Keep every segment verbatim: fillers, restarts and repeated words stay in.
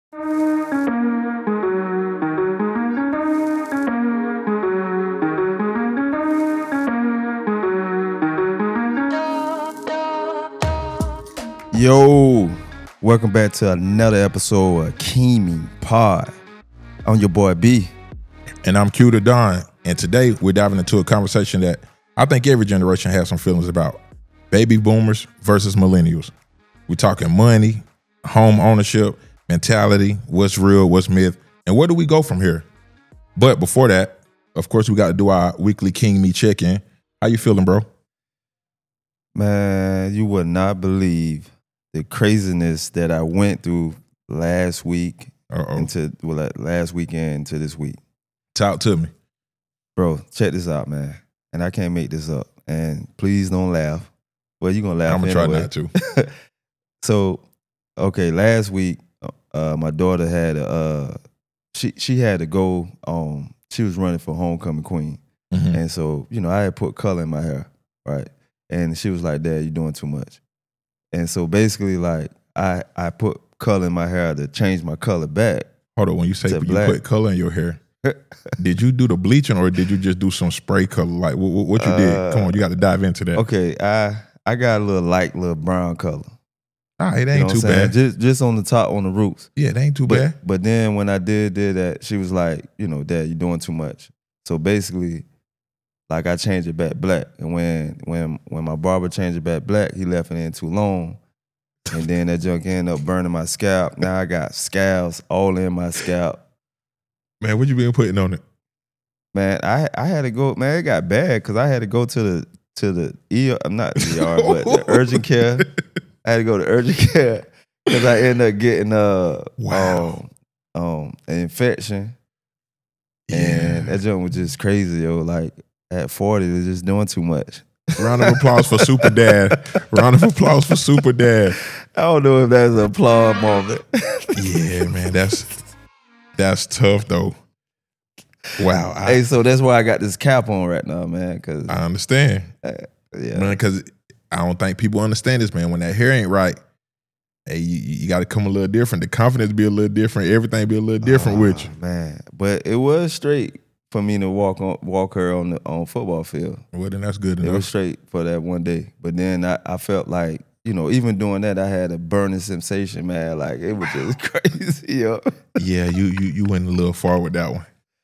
Yo, welcome back to another episode of Keemy Pod. I'm your boy B. And I'm Q the Don. And today we're diving into a conversation that I think every generation has some feelings about. Baby boomers versus millennials. We're talking money, home ownership, mentality, what's real, what's myth, and where do we go from here? But before that, of course, we got to do our weekly King Me check-in. How you feeling, bro? Man, you would not believe the craziness that I went through last week Uh-oh. into well, last weekend to this week. Talk to me. Bro, check this out, man. And I can't make this up. And please don't laugh. Well, you're going to laugh I'm going to anyway. try not to. So, okay, last week, uh, my daughter had a, uh, she, she had to go, um, she was running for homecoming queen. Mm-hmm. And so, you know, I had put color in my hair, right? And she was like, Dad, you're doing too much. And so basically, like, I, I put color in my hair to change my color back. Hold on, when you say you black. put color in your hair, did you do the bleaching or did you just do some spray color? Like, what, what you did? Uh, Come on, you got to dive into that. Okay, I I got a little light, little brown color. All right, it You ain't know too what I'm saying? bad. Just just on the top, on the roots. Yeah, it ain't too But, bad. but then when I did did that, she was like, you know, Dad, you're doing too much. So basically, like I changed it back black. And when when when my barber changed it back black, he left it in too long. And then that junk ended up burning my scalp. Now I got scalps all in my scalp. Man, what you been putting on it? Man, I I had to go, man, it got bad because I had to go to the to the E R, not E R, but the urgent care. I had to go to urgent care because I ended up getting uh Wow. um, um an infection. Yeah. And that junk was just crazy, yo. Like at forty, it was just doing too much. Round of applause for Super Dad. Round of applause for Super Dad. I don't know if that's an applaud moment. Yeah, man, that's that's tough though. Wow, I, Hey, so that's why I got this cap on right now, man. Cause I understand, uh, yeah, man. Because I don't think people understand this, man. When that hair ain't right, hey, you, you got to come a little different. The confidence be a little different. Everything be a little different oh, with you. man. But it was straight for me to walk on walk her on the on football field. Well, then that's good It was enough. straight for that one day. But then I, I felt like, you know, even doing that, I had a burning sensation, man. Like it was just crazy, yo. Yeah, you you you went a little far with that one.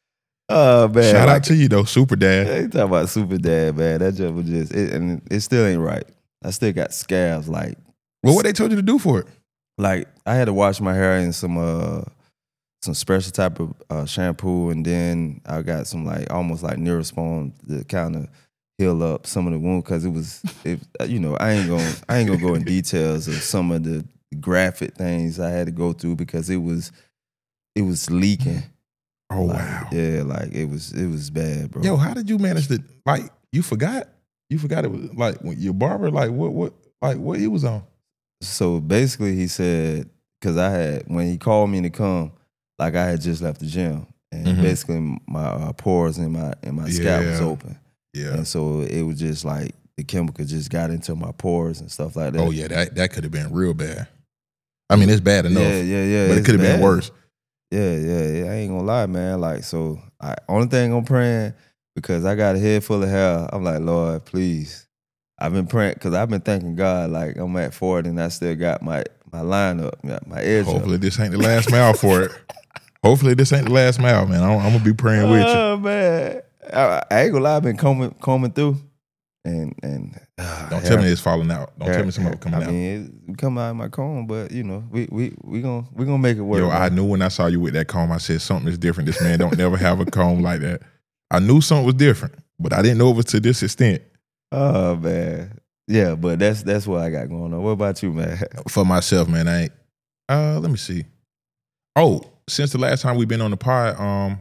Oh man, Shout like, out to you though, Super Dad. yeah, you talking about Super Dad, man. That just was just, it, and it still ain't right. I still got scabs, like, Well, what they told you to do for it? like I had to wash my hair in some uh some special type of uh, shampoo, and then I got some like almost like Neurospon to kind of heal up some of the wound because it was, it, you know, I ain't gonna I ain't gonna go in details of some of the graphic things I had to go through because it was it was leaking. Oh Like, wow. yeah, like it was it was bad, bro. Yo, how did you manage to like? You forgot? You forgot it was like when your barber like what what like what he was on? So basically, he said because I had when he called me to come, like I had just left the gym, and Mhm. basically my uh, pores in my in my scalp was Yeah. open, Yeah. and so it was just like the chemical just got into my pores and stuff like that. Oh yeah, that that could have been real bad. I mean, it's bad enough, yeah, yeah, yeah. but it it's could have been bad. worse. Yeah, yeah, yeah. I ain't gonna lie, man. Like, so I only thing I'm praying because I got a head full of hair. I'm like, Lord, please. I've been praying because I've been thanking God. Like I'm at forty and I still got my my line up, my edge up. Hopefully, this ain't the last mile for it. Hopefully, this ain't the last mile, man. I'm, I'm gonna be praying with you. Oh man, I, I ain't gonna lie. I've been combing combing through, and and uh, Don't hair- tell me it's falling out. Don't hair- tell me something coming I out. mean, it come out of my comb, but you know, we we we gonna we gonna make it work. Yo, I man. knew when I saw you with that comb, I said something is different. This man don't never have a comb like that. I knew something was different, but I didn't know it was to this extent. Oh man, yeah, but that's that's what I got going on. What about you, man? For myself, man, I ain't. Uh, let me see. Oh, since the last time we've been on the pod, um,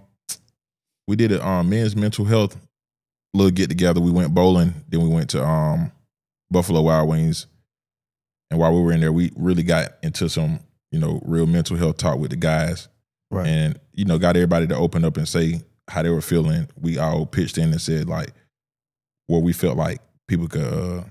we did a um, men's mental health little get together. We went bowling, then we went to um, Buffalo Wild Wings, and while we were in there, we really got into some, you know, real mental health talk with the guys, Right. and you know, got everybody to open up and say how they were feeling. We all pitched in and said like where we felt like people could uh,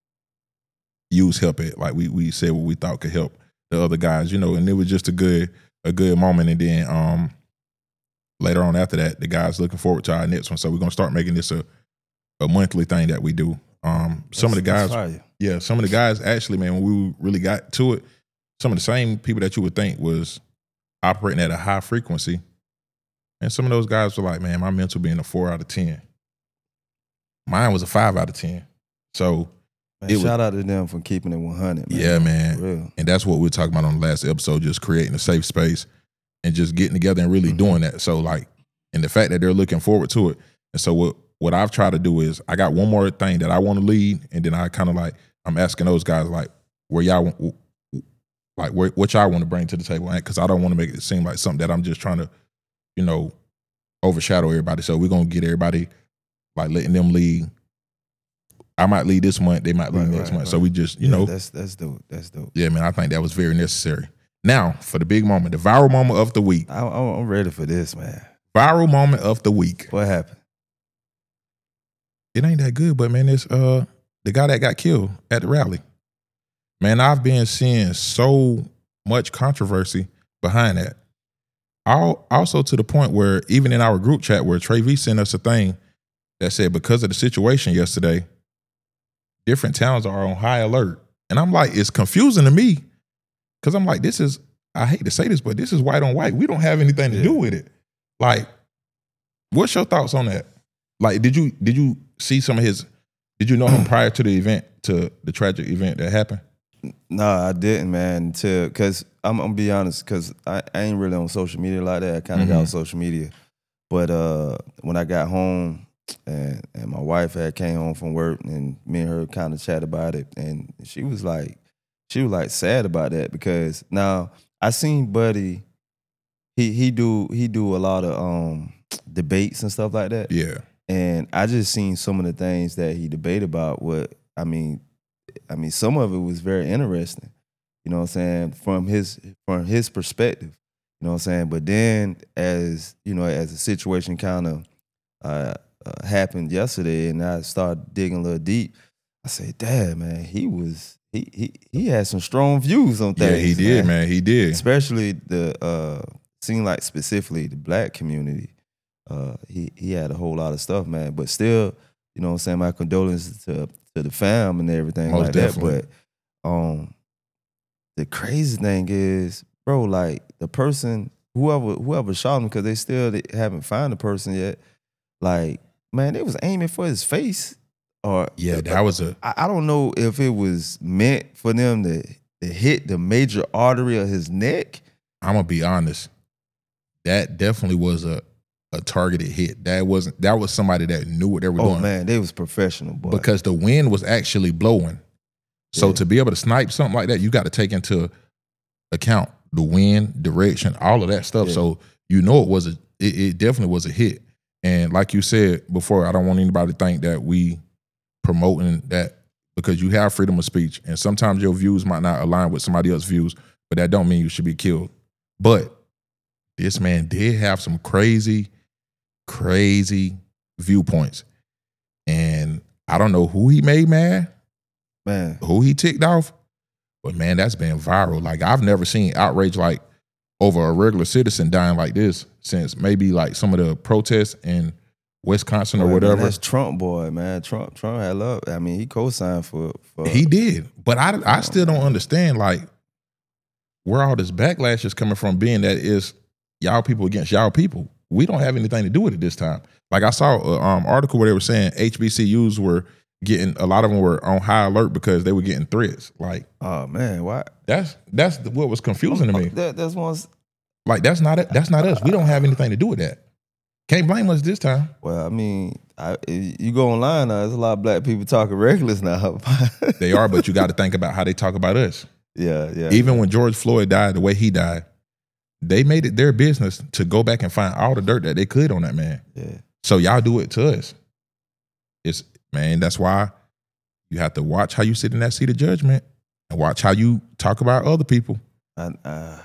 use help at. Like we we said what we thought could help the other guys, you know, and it was just a good a good moment. And then um, later on after that, the guys looking forward to our next one. So we're gonna start making this a, a monthly thing that we do. Um, some That's, of the guys, yeah, some of the guys actually, man, when we really got to it, some of the same people that you would think was operating at a high frequency, and some of those guys were like, man, my mental being a four out of ten. Mine was a five out of ten. So man, it shout was, out to them for keeping it one hundred, man. Yeah, man. For real. And that's what we were talking about on the last episode, just creating a safe space and just getting together and really mm-hmm. doing that. So like, and the fact that they're looking forward to it. And so what, what I've tried to do is I got one more thing that I want to lead. And then I kind of like, I'm asking those guys like, where y'all, like where, what y'all want to bring to the table. Because I don't want to make it seem like something that I'm just trying to, you know, overshadow everybody. So we're going to get everybody like letting them lead. I might lead this month, they might lead right, next right, month. Right. So we just, you yeah, know. That's that's dope. That's dope. Yeah, man, I think that was very necessary. Now, for the big moment, the viral moment of the week. I, I'm ready for this, man. Viral moment of the week. What happened? It ain't that good, but man, it's uh the guy that got killed at the rally. Man, I've been seeing so much controversy behind that. I'll, also to the point where even in our group chat where Trey V sent us a thing that said because of the situation yesterday, different towns are on high alert. And I'm like, it's confusing to me because I'm like, this is, I hate to say this, but this is white on white. We don't have anything to yeah. do with it. Like, what's your thoughts on that? Like, did you did you see some of his, did you know him prior to the event, to the tragic event that happened? No, I didn't, man, until, because I'm, I'm going to be honest, because I, I ain't really on social media like that. I kind of mm-hmm. got on social media. But uh, when I got home, And and my wife had came home from work, and me and her kind of chat about it, and she was like, she was like sad about that because now I seen Buddy, he he do he do a lot of um debates and stuff like that. Yeah, and I just seen some of the things that he debated about. What I mean, I mean some of it was very interesting. You know what I'm saying, from his from his perspective. You know what I'm saying, but then as you know, as the situation kind of uh. Uh, happened yesterday, and I started digging a little deep. I said, "Damn, man, he was he he he had some strong views on things." Yeah, he did, man. man he did. Especially the uh, seemed like specifically the black community. Uh, he he had a whole lot of stuff, man. But still, you know what I'm saying. My condolences to to the fam and everything Most like definitely. that. But um, the crazy thing is, bro, like the person, whoever whoever shot him, because they still they haven't found the person yet. Like, man, they was aiming for his face. Or yeah, that was a. I, I don't know if it was meant for them to, to hit the major artery of his neck. I'm gonna be honest. That definitely was a, a targeted hit. That wasn't. That was somebody that knew what they were oh, doing. Oh man, they was professional, boy. Because the wind was actually blowing. So yeah. to be able to snipe something like that, you got to take into account the wind, direction, all of that stuff. Yeah. So you know it was a. It, it definitely was a hit. And like you said before, I don't want anybody to think that we promoting that, because you have freedom of speech, and sometimes your views might not align with somebody else's views, but that don't mean you should be killed. But this man did have some crazy, crazy viewpoints. And I don't know who he made mad, man, who he ticked off, but man, that's been viral. Like, I've never seen outrage like over a regular citizen dying like this since maybe like some of the protests in Wisconsin or boy, whatever. Man, that's Trump, boy, man. Trump, Trump had love. I mean, he co-signed for. for he did, but I, I still don't understand like where all this backlash is coming from. Being that it's y'all people against y'all people. We don't have anything to do with it this time. Like, I saw an um, article where they were saying H B C Us were getting, a lot of them were on high alert because they were getting threats. Like, oh man, why? That's that's what was confusing to me. That, that's one. Like, that's not it. That's not us. We don't have anything to do with that. Can't blame us this time. Well, I mean, I, you go online now, there's a lot of black people talking reckless now. They are, but you got to think about how they talk about us. Yeah, yeah. Even yeah. when George Floyd died, the way he died, they made it their business to go back and find all the dirt that they could on that man. Yeah. So y'all do it to us. It's, man, that's why you have to watch how you sit in that seat of judgment and watch how you talk about other people. I, uh,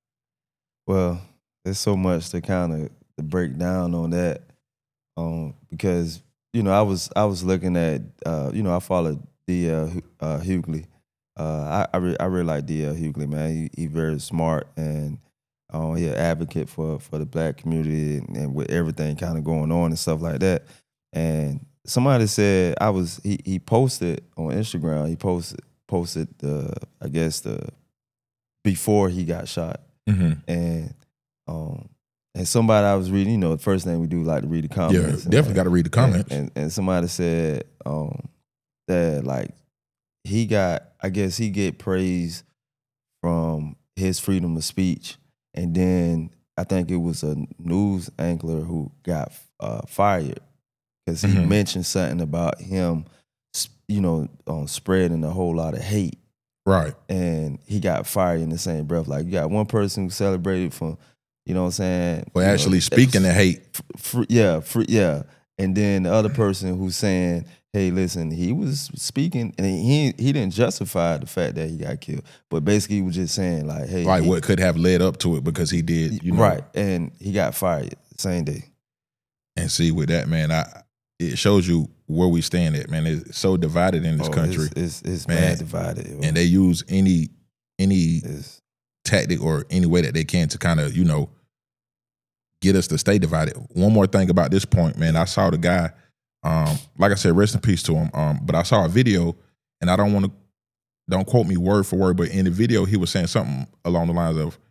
well, there's so much to kind of to break down on that, um, because you know I was I was looking at uh, you know I followed D L uh, Hughley. Uh, I I, re- I really like D L Hughley, man. He, he very smart, and Um, he an advocate for for the black community and, and with everything kind of going on and stuff like that. And somebody said I was he he posted on Instagram. He posted posted the I guess the before he got shot. Mm-hmm. And um and somebody I was reading, you know, the first thing we do like to read the Yeah, comments. definitely got to read the comments. And, and, and somebody said um that like he got I guess he get praise from his freedom of speech, and then I think it was a news anchor who got uh, fired because he Mhm. mentioned something about him, you know, um, spreading a whole lot of hate, Right. and he got fired in the same breath. Like you got one person who celebrated from, you know what I'm saying, For you know, actually speaking the hate. f- f- yeah, fr- yeah, and then the other person who's saying, hey, listen, he was speaking, and he he didn't justify the fact that he got killed, but basically he was just saying like, hey, Like he- what could have led up to it because he did, you know. right, and he got fired the same day. And see, with that, man, I it shows you where we stand at, man. It's so divided in this Oh, country. it's it's, it's Man. mad divided, yo. And they use any any It's- tactic or any way that they can to kind of, you know, get us to stay divided. One more thing about this point, man. I saw the guy, um, like I said, rest in peace to him. Um, but I saw a video, and I don't want to, don't quote me word for word, but in the video, he was saying something along the lines of,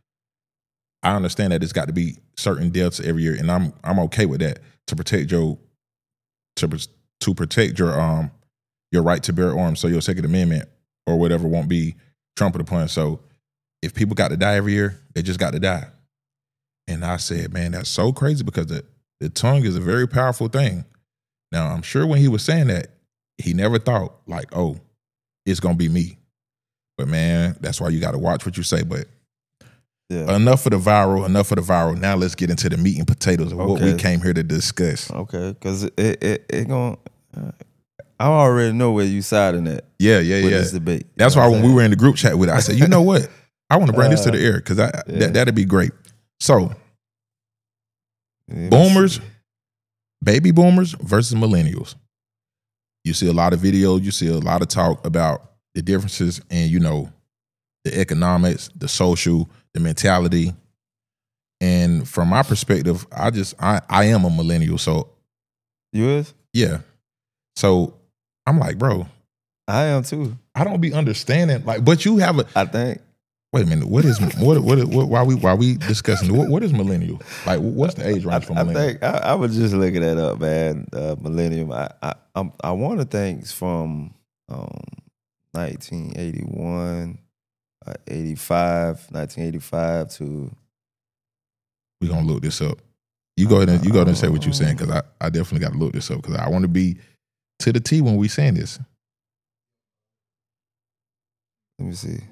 I understand that it's got to be certain deaths every year, and I'm I'm okay with that to protect your to to protect your um your right to bear arms, so your Second Amendment or whatever won't be trampled upon. So if people got to die every year, they just got to die. And I said, man, that's so crazy because the, the tongue is a very powerful thing. Now, I'm sure when he was saying that, he never thought like, oh, it's going to be me. But man, that's why you got to watch what you say. But yeah. enough of the viral, enough of the viral. Now let's get into the meat and potatoes of what we Okay. came here to discuss. Okay, because it it it, it going uh, I already know where you siding at Yeah, yeah, with yeah. this debate. You That's know why what when I'm we saying? were in the group chat with it, I said, you know what? I want to bring this to the Uh, air because I yeah. that, that'd be great. So Let me boomers, see. baby boomers versus millennials. You see a lot of videos, you see a lot of talk about the differences in, you know, the economics, the social, the mentality. And from my perspective, I just I, I am a millennial. So You is? yeah. So I'm like, bro, I am too. I don't be understanding. Like, but you have a I think. wait a minute. What is what what, what why we why we discussing what what is millennial? Like, what's the age I, range for I millennial? think I, I was just looking that up, man. Uh, millennium. I I I'm, I want to think it's from um, nineteen eighty-one, uh, eighty-five, nineteen eighty-five to. We gonna look this up. You go ahead and you go ahead and say what you're saying because I, I definitely got to look this up because I want to be to the T when we saying this. Let me see.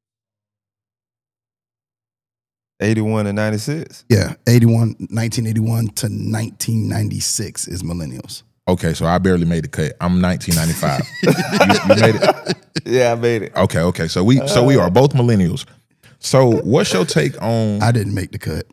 eighty-one and ninety-six. Yeah, eighty-one, nineteen eighty-one to nineteen ninety-six is millennials. Okay, so I barely made the cut. I'm nineteen ninety-five. you, you made it. Yeah, I made it. Okay, okay. So we so we are both millennials. So what's your take on? I didn't make the cut.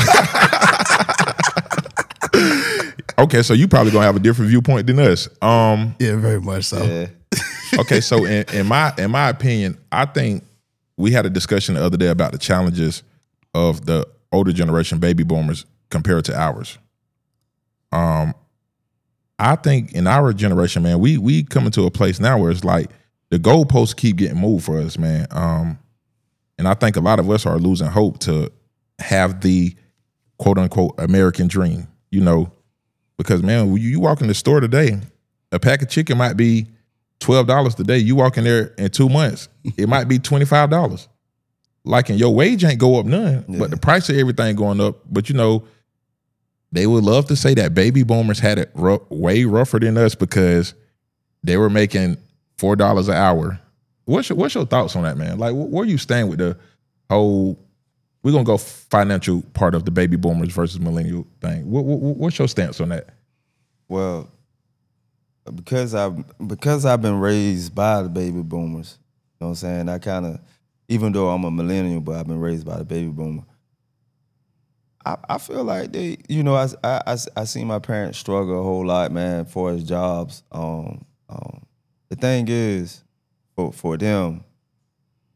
Okay, so you probably gonna have a different viewpoint than us. Um, Yeah, very much so. Yeah. okay, so in, in my in my opinion, I think we had a discussion the other day about the challenges of the older generation baby boomers compared to ours. Um, I think in our generation, man, we we coming to a place now where it's like the goalposts keep getting moved for us, man. Um, and I think a lot of us are losing hope to have the quote unquote American dream, you know, because man, when you, you walk in the store today, a pack of chicken might be twelve dollars today. You walk in there in two months, it might be twenty-five dollars. Like, and your wage ain't go up none, Yeah. but the price of everything going up. But you know, they would love to say that baby boomers had it rough, way rougher than us because they were making four dollars an hour. What's your, what's your thoughts on that, man? Like, wh- where you stand with the whole? We're gonna go financial part of the baby boomers versus millennial thing. What, what, what's your stance on that? Well, because I because I've been raised by the baby boomers, you know what I'm saying? I kind of, even though I'm a millennial, but I've been raised by the baby boomer. I, I feel like they, you know, I, I, I, I seen my parents struggle a whole lot, man, for his jobs. Um, um, the thing is, for for them,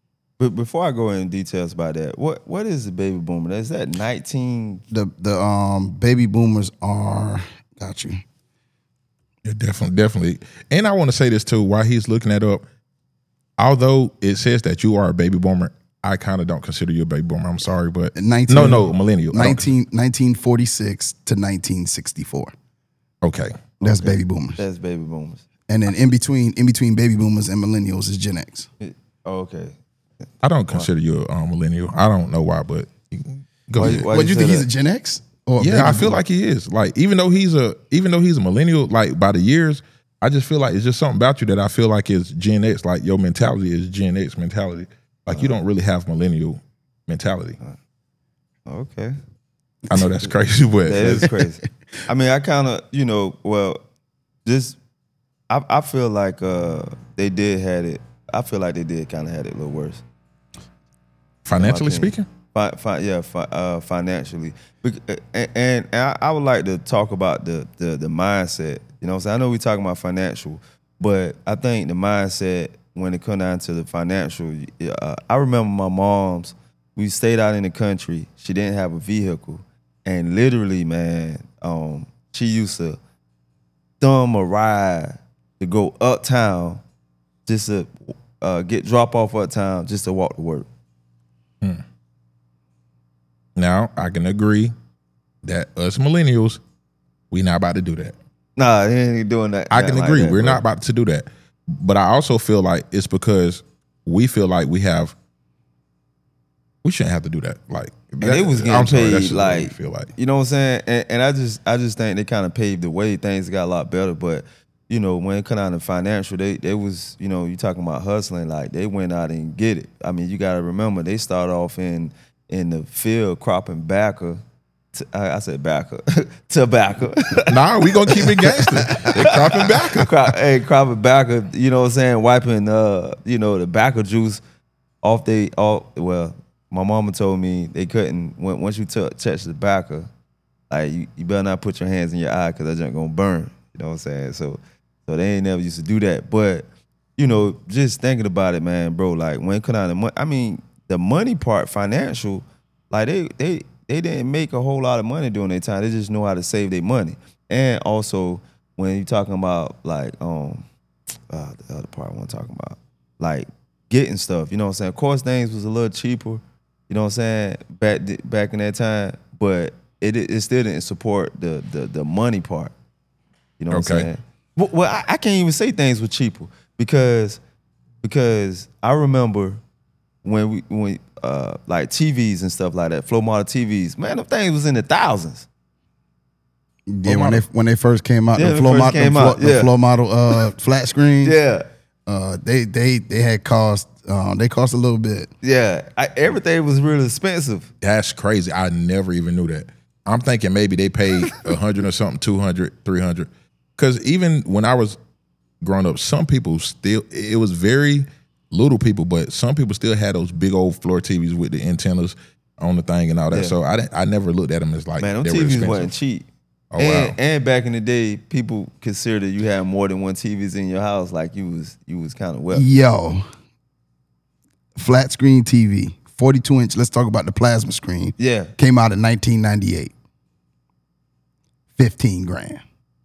But before I go into details about that, what what is the baby boomer? Is that nineteen? The the um baby boomers are got you. Yeah, definitely, definitely. And I want to say this too, while he's looking that up, although it says that you are a baby boomer, I kind of don't consider you a baby boomer. I'm sorry, but nineteen, no, no, millennial. nineteen, nineteen forty-six to nineteen sixty-four. Okay. That's Okay. baby boomers. That's baby boomers. And then in between in between baby boomers and millennials is Gen X. Oh, okay. I don't consider you a um, millennial. I don't know why, but go Why- ahead. why- What, you say think he's that? a Gen X? Or a Yeah, baby I feel boomer? like he is. Like even though he's a even though he's a millennial, like by the years, I just feel like it's just something about you that I feel like is Gen X. Like your mentality is Gen X mentality. Like you don't really have millennial mentality. Okay. I know that's crazy, but That is crazy. I mean, I kind of, you know, well, just I I feel like uh they did had it. I feel like they did kind of had it a little worse. financially in my opinion. speaking, Fi, fi, yeah, fi, uh, financially, Bec- and, and I, I would like to talk about the, the the mindset. You know what I'm saying? I know we talking about financial, but I think the mindset when it come down to the financial. Uh, I remember my mom's. We stayed out in the country. She didn't have a vehicle, and literally, man, um, she used to thumb a ride to go uptown, just to uh, get drop off uptown, just to walk to work. now I can agree that us millennials, we not about to do that. Nah, he ain't doing that. I nothing can like agree. that, We're bro. not about to do that. But I also feel like it's because we feel like we have we shouldn't have to do that. Like And they was getting I'm sorry, that's paid just what we like, feel like. you know what I'm saying? And, and I just I just think they kind of paved the way. Things got a lot better. But, you know, when it come down to financial, they they was, you know, you talking about hustling, like they went out and get it. I mean, you got to remember, they started off in in the field cropping backer. T- I, I said backer. Tobacco. Nah, we gonna keep it gangster. They cropping back. Crop, hey, cropping backer, you know what I'm saying? Wiping, uh, you know, the backer juice off they, off, well, my mama told me they couldn't, when, once you t- touch the backer, like, you, you better not put your hands in your eye because that junk gonna burn. You know what I'm saying? So, so they ain't never used to do that. But, you know, just thinking about it, man, bro, like, when it come down to money, I mean, the money part, financial, like, they, they, they didn't make a whole lot of money during their time. They just know how to save their money. And also, when you're talking about, like, um, uh, the other part I want to talk about, like, getting stuff, you know what I'm saying? Of course, things was a little cheaper, you know what I'm saying, back back in that time, but it it still didn't support the the, the money part, you know what Okay. I'm saying? Well, well I, I can't even say things were cheaper because because I remember when we when uh, like T Vs and stuff like that, flow model T Vs, man, them things was in the thousands. Yeah, when they when they first came out, Yeah, the they floor first model, came the, out, floor, the yeah. floor model uh, flat screen. Yeah. uh, they they they had cost uh, they cost a little bit. Yeah, I, everything was really expensive. That's crazy. I never even knew that. I'm thinking maybe they paid a hundred or something, two hundred, three hundred. Because even when I was growing up, some people still, it was very little people, but some people still had those big old floor T Vs with the antennas on the thing and all that. Yeah. So I didn't, I never looked at them as like, Man, them they T were Vs expensive. wasn't cheap. Oh, and, wow. and back in the day, people considered you had more than one T Vs in your house, like you was you was kind of wealthy. Yo, flat screen T V, forty-two inch. Let's talk about the plasma screen. Yeah, Came out in nineteen ninety-eight. fifteen grand.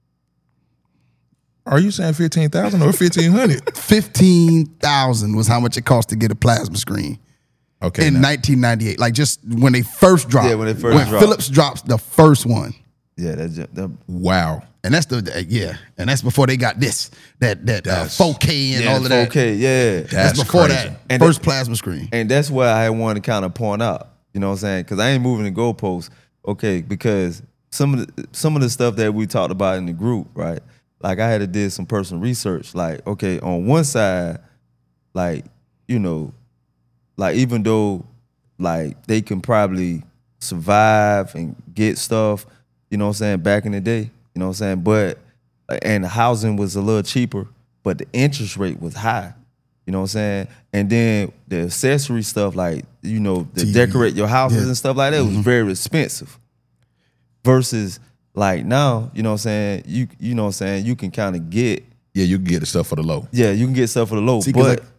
Are you saying fifteen thousand or fifteen hundred? fifteen thousand was how much it cost to get a plasma screen Okay. in now, nineteen ninety-eight. Like just when they first dropped. Yeah, when they first when dropped. Philips drops the first one. yeah, that, ju- that wow. And that's the uh, yeah, and that's before they got this that that uh, That's- four K and yeah, all of that. four K, yeah. That's, That's before crazy. that And first plasma screen. And that's why I want to kind of point out, you know what I'm saying? Because I ain't moving the goalposts, okay? Because some of the some of the stuff that we talked about in the group, right? Like I had to do some personal research. Like, okay, on one side, like you know, like even though like they can probably survive and get stuff, you know what I'm saying, back in the day, you know what I'm saying? But and the housing was a little cheaper, but the interest rate was high. You know what I'm saying? And then the accessory stuff, like, you know, to T V. decorate your houses Yeah. and stuff like that was very expensive. Versus like now, you know what I'm saying, you you know what I'm saying, you can kind of get, Yeah, you can get the stuff for the low. yeah, you can get stuff for the low. See, 'cause but like-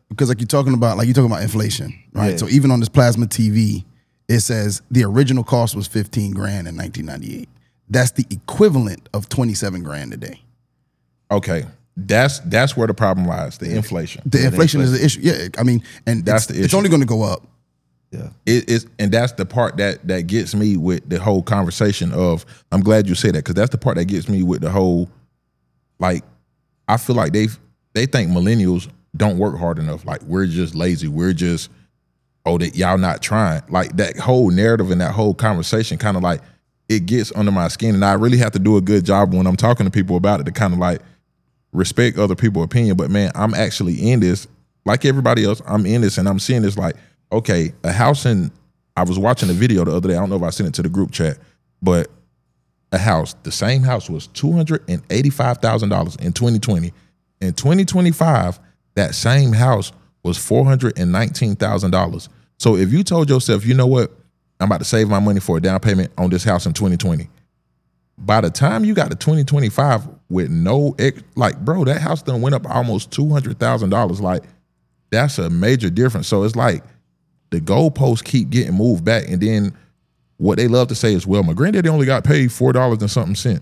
because like you're talking about, like you're talking about inflation, right? Yeah. So even on this plasma T V, it says the original cost was fifteen grand in nineteen ninety-eight. That's the equivalent of twenty-seven grand today. Okay. That's that's where the problem lies, the inflation. The Yeah, the inflation is the issue. Yeah, I mean, and That's it's, the issue. it's only going to go up. Yeah. It is, and that's the part that that gets me with the whole conversation of. I'm glad you said that because that's the part that gets me with the whole. Like, I feel like they they think millennials don't work hard enough. Like we're just lazy. We're just oh that y'all not trying. Like that whole narrative and that whole conversation kind of like it gets under my skin, and I really have to do a good job when I'm talking to people about it to kind of like respect other people's opinion. But man, I'm actually in this like everybody else. I'm in this, and I'm seeing this like. Okay, a house in, I was watching a video the other day. I don't know if I sent it to the group chat, but a house, the same house was two hundred eighty-five thousand dollars in twenty twenty. In twenty twenty-five, that same house was four hundred nineteen thousand dollars. So if you told yourself, you know what, I'm about to save my money for a down payment on this house in twenty twenty, by the time you got to twenty twenty-five with no, ex, like, bro, that house done went up almost two hundred thousand dollars. Like, that's a major difference. So it's like, the goalposts keep getting moved back, and then what they love to say is, "Well, my granddaddy only got paid four dollars and something cent."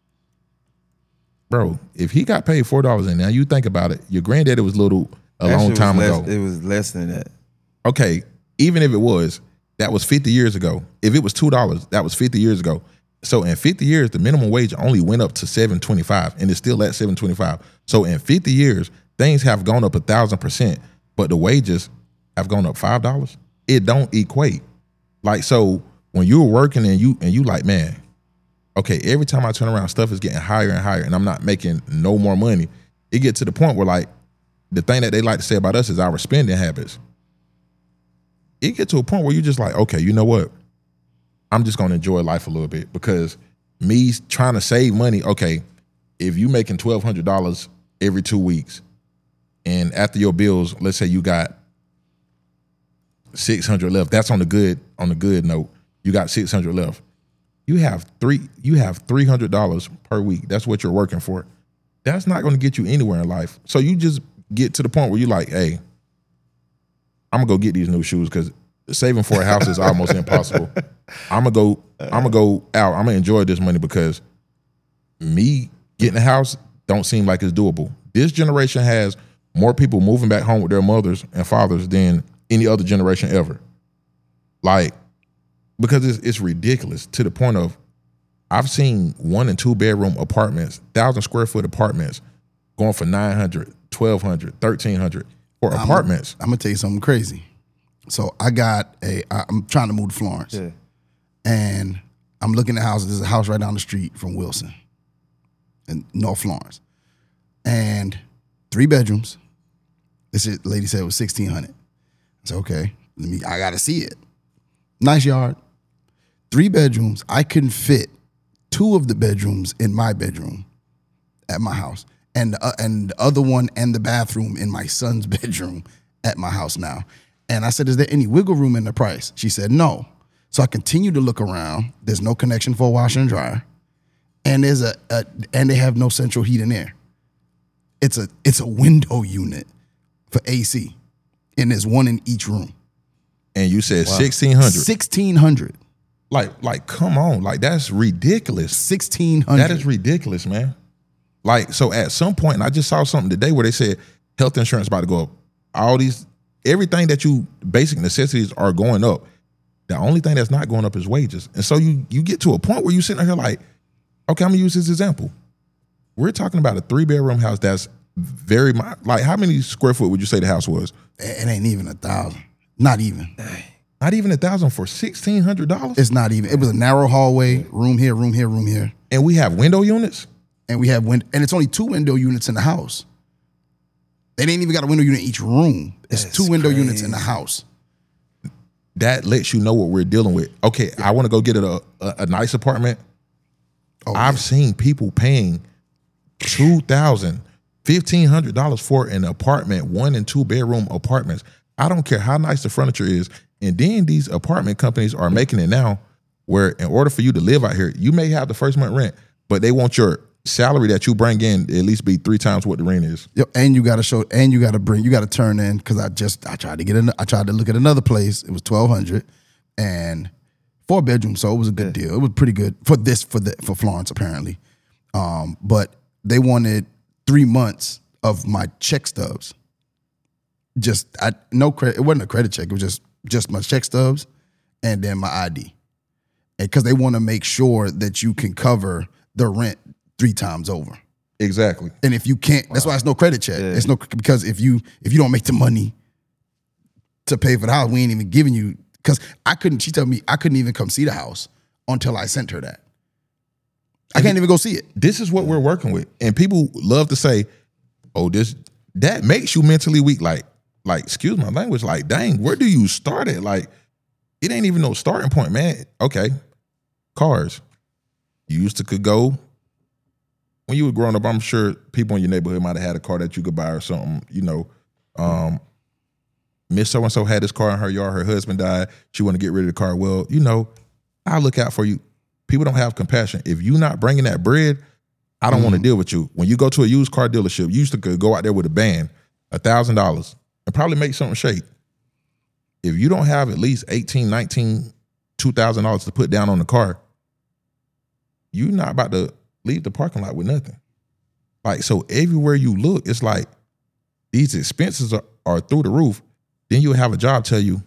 Bro, if he got paid four dollars, and now you think about it, your granddaddy was little a Actually, long it was time less- ago. It was less than that. Okay, even if it was, that was fifty years ago. If it was two dollars, that was fifty years ago. So in fifty years, the minimum wage only went up to seven twenty-five, and it's still at seven twenty-five. So in fifty years, things have gone up a thousand percent, but the wages have gone up five dollars. It don't equate. Like, so when you're working and you and you like, man, okay, every time I turn around, stuff is getting higher and higher, and I'm not making no more money. It gets to the point where, like, the thing that they like to say about us is our spending habits. It get to a point where you're just like, okay, you know what? I'm just gonna enjoy life a little bit, because me trying to save money, okay, if you making twelve hundred dollars every two weeks, and after your bills, let's say you got six hundred left. That's on the good on the good note. You got six hundred left. You have three. You have three hundred dollars per week. That's what you're working for. That's not going to get you anywhere in life. So you just get to the point where you're like, hey, I'm gonna go get these new shoes because saving for a house is almost impossible. I'm gonna go. I'm gonna go out. I'm gonna enjoy this money because me getting a house don't seem like it's doable. This generation has more people moving back home with their mothers and fathers than any other generation ever. Like, because it's, it's ridiculous to the point of I've seen one and two bedroom apartments, thousand square foot apartments going for nine hundred, twelve hundred, thirteen hundred for I'm, apartments. I'm gonna tell you something crazy. So I got a, I- I'm trying to move to Florence, Yeah. and I'm looking at houses. There's a house right down the street from Wilson in North Florence, and three bedrooms. This is, lady said it was sixteen hundred. I said, okay, let me, I gotta see it. Nice yard, three bedrooms. I couldn't fit two of the bedrooms in my bedroom at my house, and uh, and the other one and the bathroom in my son's bedroom at my house now. And I said, is there any wiggle room in the price? She said, no. So I continued to look around. There's no connection for a washer and dryer, and there's a, a and they have no central heat and air. It's a it's a window unit for A C, and there's one in each room. And you said sixteen hundred. Sixteen hundred. Like, like, come on, like that's ridiculous. Sixteen hundred. That is ridiculous, man. Like, so at some point, and I just saw something today where they said health insurance about to go up. All these, everything that you basic necessities are going up. The only thing that's not going up is wages. And so you you get to a point where you sitting here like, okay, I'm gonna use this example. We're talking about a three bedroom house that's very mi- like, how many square foot would you say the house was? It ain't even a thousand. Not even. Not even a thousand for sixteen hundred dollars. It's not even. It was a narrow hallway, room here, room here, room here, And we have window units. and we have wind. And it's only two window units in the house. They ain't even got a window unit in each room. It's That's two window units in the crazy. house. That lets you know what we're dealing with. Okay, I want to go get a, a a nice apartment. Oh, I've yeah. seen people paying two thousand, fifteen hundred dollars for an apartment, one and two bedroom apartments. I don't care how nice the furniture is. And then these apartment companies are making it now where in order for you to live out here, you may have the first month rent, but they want your salary that you bring in at least be three times what the rent is. Yep, and you got to show, and you got to bring, you got to turn in because I just I tried to get in, I tried to look at another place. It was twelve hundred and four bedrooms, so it was a good deal. It was pretty good for this for the for Florence apparently, um, but they wanted three months of my check stubs. Just I no credit. It wasn't a credit check. It was just just my check stubs and then my I D, and because they want to make sure that you can cover the rent three times over. Exactly. And if you can't, that's why it's no credit check. Yeah. It's no because if you if you don't make the money to pay for the house, we ain't even giving you. Because I couldn't. She told me I couldn't even come see the house until I sent her that. I can't even go see it. This is what we're working with, and people love to say, "Oh, this that makes you mentally weak." Like, like excuse my language. Like, dang, where do you start at? Like, it ain't even no starting point, man. Okay, cars. You used to could go. When you were growing up, I'm sure people in your neighborhood might have had a car that you could buy or something. You know, um, Miss So and So had this car in her yard. Her husband died. She wanted to get rid of the car. Well, you know, I'll look out for you. People don't have compassion. If you're not bringing that bread, I don't mm. want to deal with you. When you go to a used car dealership, you used to go out there with a band, a thousand dollars, and probably make something shake. If you don't have at least eighteen, nineteen, two thousand dollars to put down on the car, you're not about to leave the parking lot with nothing. Like, so everywhere you look, it's like these expenses are, are through the roof. Then you'll have a job tell you,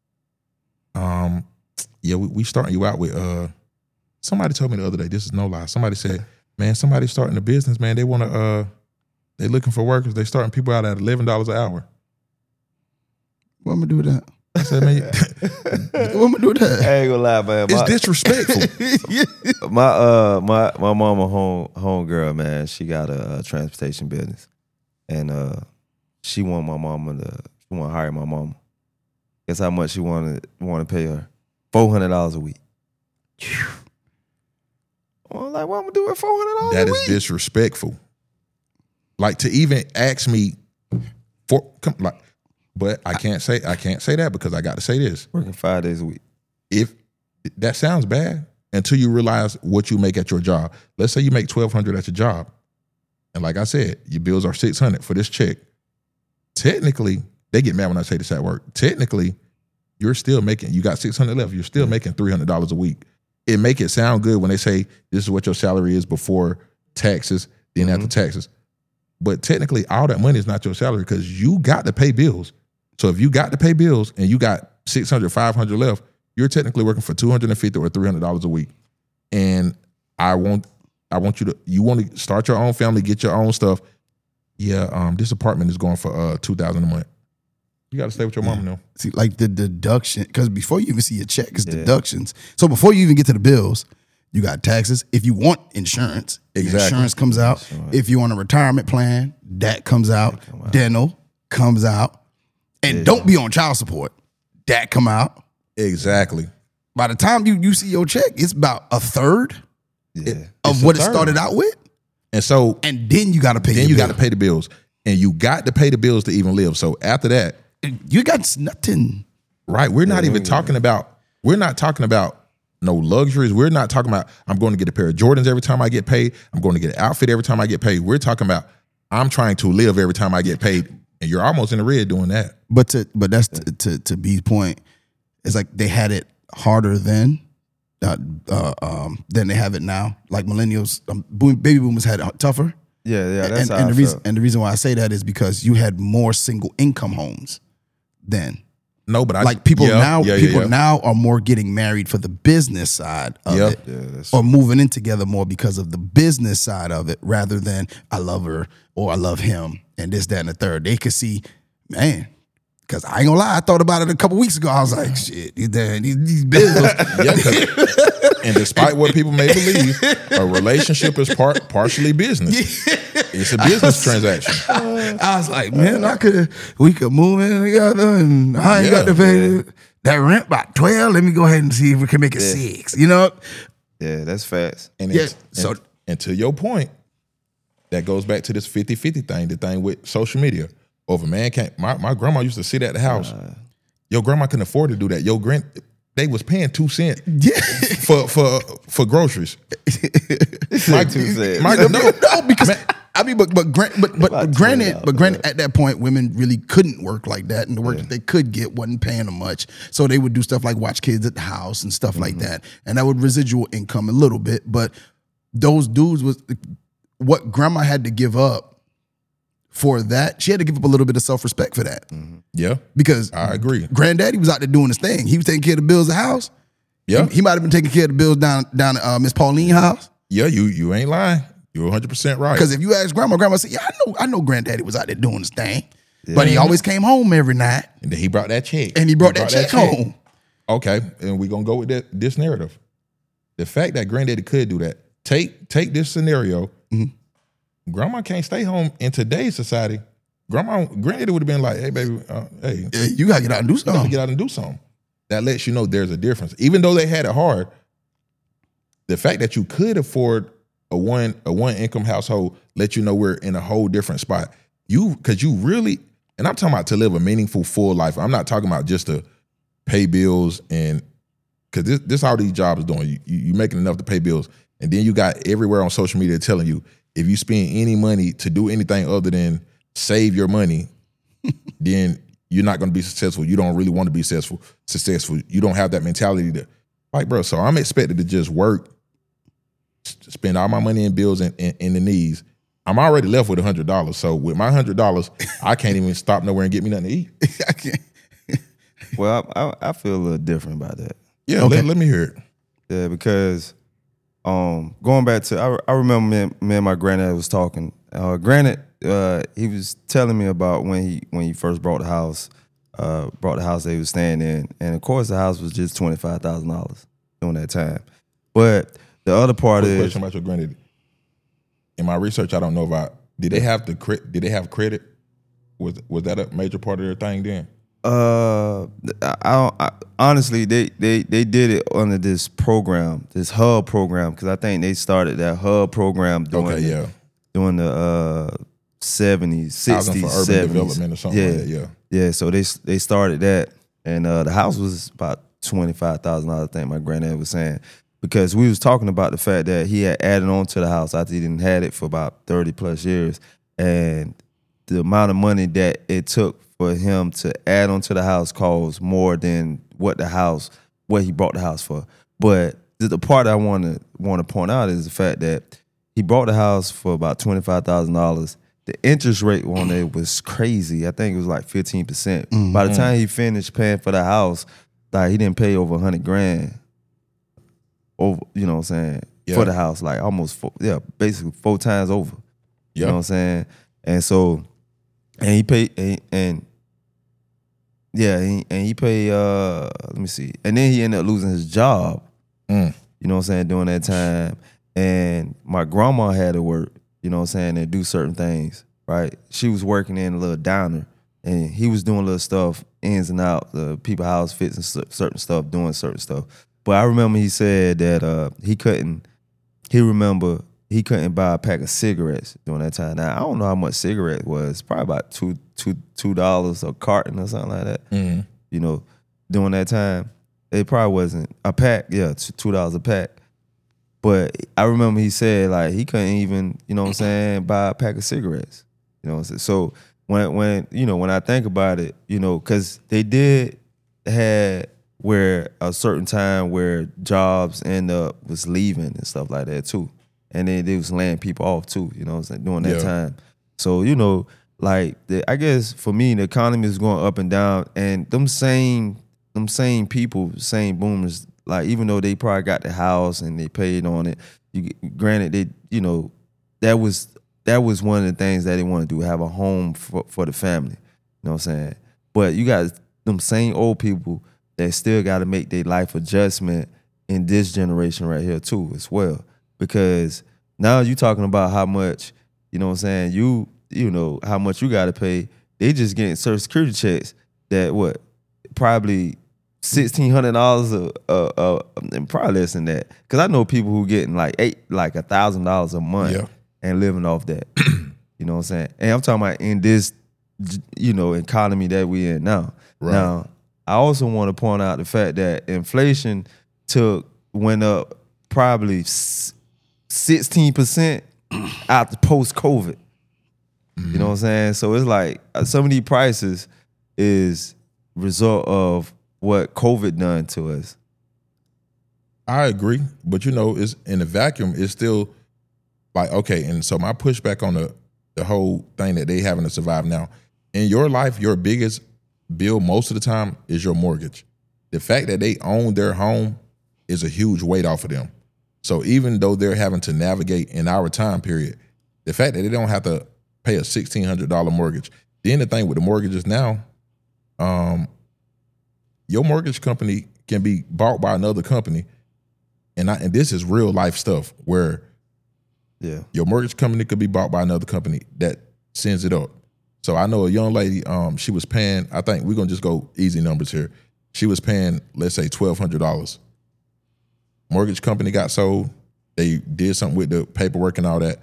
um, yeah, we, we starting you out with, uh, somebody told me the other day, this is no lie. Somebody said, man, somebody's starting a business, man. They want to, uh, they looking for workers. They starting people out at eleven dollars an hour. What am I do with that? I said, man, what am I do with that? I ain't gonna lie, man. It's My, disrespectful. my uh my my mama home home girl, man. She got a, a transportation business, and uh she want my mama to she want to hire my mama. Guess how much she wanted want to pay her? Four hundred dollars a week. I'm like, what I'm gonna do with four hundred dollars? That a is week? disrespectful. Like to even ask me for come like. But I can't say I can't say that because I got to say this. Working five days a week. If that sounds bad until you realize what you make at your job. Let's say you make twelve hundred dollars at your job. And like I said, your bills are six hundred dollars for this check. Technically, they get mad when I say this at work. Technically, you're still making, you got six hundred dollars left. You're still making three hundred dollars a week. It make it sound good when they say this is what your salary is before taxes, then mm-hmm. after taxes. But technically, all that money is not your salary because you got to pay bills. So if you got to pay bills and you got six hundred, five hundred left, you're technically working for two hundred fifty or three hundred dollars a week. And I want I want you to, you want to start your own family, get your own stuff. Yeah, um, this apartment is going for uh, two thousand dollars a month. You got to stay with your mama now. See, like the deduction, because before you even see your check, it's Yeah. deductions. So before you even get to the bills, you got taxes. If you want insurance, Exactly. insurance comes out. Sure. If you want a retirement plan, that comes out. come out. Dental comes out. And Yeah. don't be on child support. That come out. Exactly. By the time you, you see your check, it's about a third Yeah. of It's a what it third. started out with. And so And then you got to pay then your you bill. got to pay the bills. And you got to pay the bills to even live. So after that, You got nothing. right, we're not Yeah, even yeah. talking about, we're not talking about no luxuries. We're not talking about, I'm going to get a pair of Jordans every time I get paid. I'm going to get an outfit every time I get paid. We're talking about, I'm trying to live every time I get paid. And you're almost in the red doing that. But to but that's to to, to B's point. It's like they had it harder then, uh, uh, um, than they have it now. Like millennials, um, boom, baby boomers had it tougher. Yeah, yeah. That's and, how and I the reason felt. and the reason why I say that is because you had more single income homes then. No, but I Like people yeah, now, yeah, yeah, people yeah. now are more getting married for the business side of Yep. it, Yeah, that's or moving in together more because of the business side of it, rather than I love her or I love him and this, that, and the third. They could see, man. Because I ain't gonna lie, I thought about it a couple weeks ago. I was like, shit, these, these, these bills. Yeah, 'cause- and despite what people may believe, a relationship is part partially business. It's a business transaction. I was like, man, I could, we could move in together, and I ain't got Yeah. to pay that rent by twelve. Let me go ahead and see if we can make it Yeah. six. You know? yeah, that's fast. And Yeah, it's, so- and, and to your point, that goes back to this fifty-fifty thing, the thing with social media. Or if a man can't, my, my grandma used to sit at the house. Your grandma couldn't afford to do that. Your grand, they was paying two cents Yeah. for for for groceries. Like two cents. My, no, no, no, because I mean, but but gran- but but, About but granted, twenty dollars, but granted, at that point, women really couldn't work like that, and the work Yeah. that they could get wasn't paying them much. So they would do stuff like watch kids at the house and stuff like that, and that would residual income a little bit. But those dudes was what grandma had to give up for that. She had to give up a little bit of self respect for that yeah, because I agree. granddaddy was out there doing his thing. He was taking care of the bills of the house. Yeah, He might have been taking care of the bills down down at uh, Miss Pauline's house. yeah, you you ain't lying. You're one hundred percent right. Because if you ask grandma, grandma said, "Yeah, I know, I know, granddaddy was out there doing his thing, but he always came home every night, And then he brought that check. and he brought, that, check home." Okay, and we're gonna go with that, this narrative. The fact that granddaddy could do that. Take take this scenario. Mm-hmm. Grandma can't stay home in today's society. Grandma, granddaddy would have been like, "Hey, baby, uh, hey, Yeah, you gotta get out and do you gotta something. get out and do something." That lets you know there's a difference. Even though they had it hard, the fact that you could afford a one a one income household let you know we're in a whole different spot. You because you really, and I'm talking about to live a meaningful, full life. I'm not talking about just to pay bills and because this this all these jobs doing. You you you making enough to pay bills, and then you got everywhere on social media telling you if you spend any money to do anything other than save your money, then you're not going to be successful. You don't really want to be successful. Successful. You don't have that mentality to, like, bro. So I'm expected to just work, s- spend all my money in bills and in, in the knees. I'm already left with a hundred dollars. So with my hundred dollars, I can't even stop nowhere and get me nothing to eat. I can't. Well, I, I I feel a little different about that. Yeah, Okay. let, let me hear it. Yeah, because um, going back to, I, I remember me, and- me and my granddad was talking. Uh, granted, uh, he was telling me about when he when he first brought the house, uh, brought the house they was staying in, and of course the house was just twenty five thousand dollars during that time. But the other part Quick is, question about your granddaddy. In my research, I don't know about. Did they have the cre- Did they have credit? Was was that a major part of their thing then? Uh, I, I, don't, I honestly they, they they did it under this program, this hub program, because I think they started that hub program during Okay, the, yeah. during the uh seventies, Housing sixties, for urban seventies. development or something yeah. like that, yeah. Yeah, so they they started that, and uh, the house was about twenty five thousand dollars. I think my granddad was saying, because we was talking about the fact that he had added on to the house after he didn't had it for about thirty plus years, and the amount of money that it took for him to add on to the house cost more than what the house, what he bought the house for. But the, the part I want to want to point out is the fact that he bought the house for about twenty five thousand dollars. The interest rate on it was crazy. I think it was like fifteen percent. By the time he finished paying for the house, like he didn't pay over a hundred grand. Over, you know what I'm saying, Yeah. for the house, like almost four, yeah, basically four times over. You Yeah. know what I'm saying? And so, and he paid, and, and yeah, and he, and he paid, uh, let me see. And then he ended up losing his job, Mm. you know what I'm saying, during that time. And my grandma had to work, you know what I'm saying, and do certain things, right? She was working in a little diner, and he was doing little stuff, ins and outs, uh, people house fixing cer- certain stuff, doing certain stuff. But I remember he said that uh, he couldn't, he remember he couldn't buy a pack of cigarettes during that time. Now, I don't know how much cigarette was, probably about two, two, two dollars a carton or something like that. Mm-hmm. You know, during that time, it probably wasn't a pack, yeah, t- two dollars a pack. But I remember he said like he couldn't even, you know what I'm saying, buy a pack of cigarettes. You know what I'm saying? So when when you know when I think about it, you know, because they did had where a certain time where jobs end up was leaving and stuff like that too, and then they was laying people off too. You know what I'm saying, during that Yeah. time. So you know, like the, I guess for me, the economy is going up and down, and them same them same people, same boomers. Like even though they probably got the house and they paid on it, you granted they, you know, that was that was one of the things that they want to do, have a home for, for the family. You know what I'm saying? But you got them same old people that still got to make their life adjustment in this generation right here too as well. Because now you talking about how much, you know what I'm saying, you you know, how much you got to pay. They just getting social security checks that what, probably sixteen hundred dollars a, a, a, and probably less than that. Cause I know people who getting like eight, like a thousand dollars a month Yeah. and living off that. You know what I'm saying? And I'm talking about in this, you know, economy that we in now. Right. Now, I also want to point out the fact that inflation took went up probably sixteen percent after post COVID. Mm-hmm. You know what I'm saying? So it's like some of these prices is result of what COVID done to us. I agree, but you know, it's in the vacuum. It's still like okay. And so my pushback on the the whole thing that they having to survive now in your life, your biggest bill most of the time is your mortgage. The fact that they own their home is a huge weight off of them. So even though they're having to navigate in our time period, the fact that they don't have to pay a sixteen hundred dollars mortgage. Then the thing with the mortgages now, um, your mortgage company can be bought by another company. And I, and this is real life stuff where yeah, your mortgage company could be bought by another company that sends it up. So I know a young lady, um, she was paying, I think we're going to just go easy numbers here. She was paying, let's say twelve hundred dollars. Mortgage company got sold. They did something with the paperwork and all that.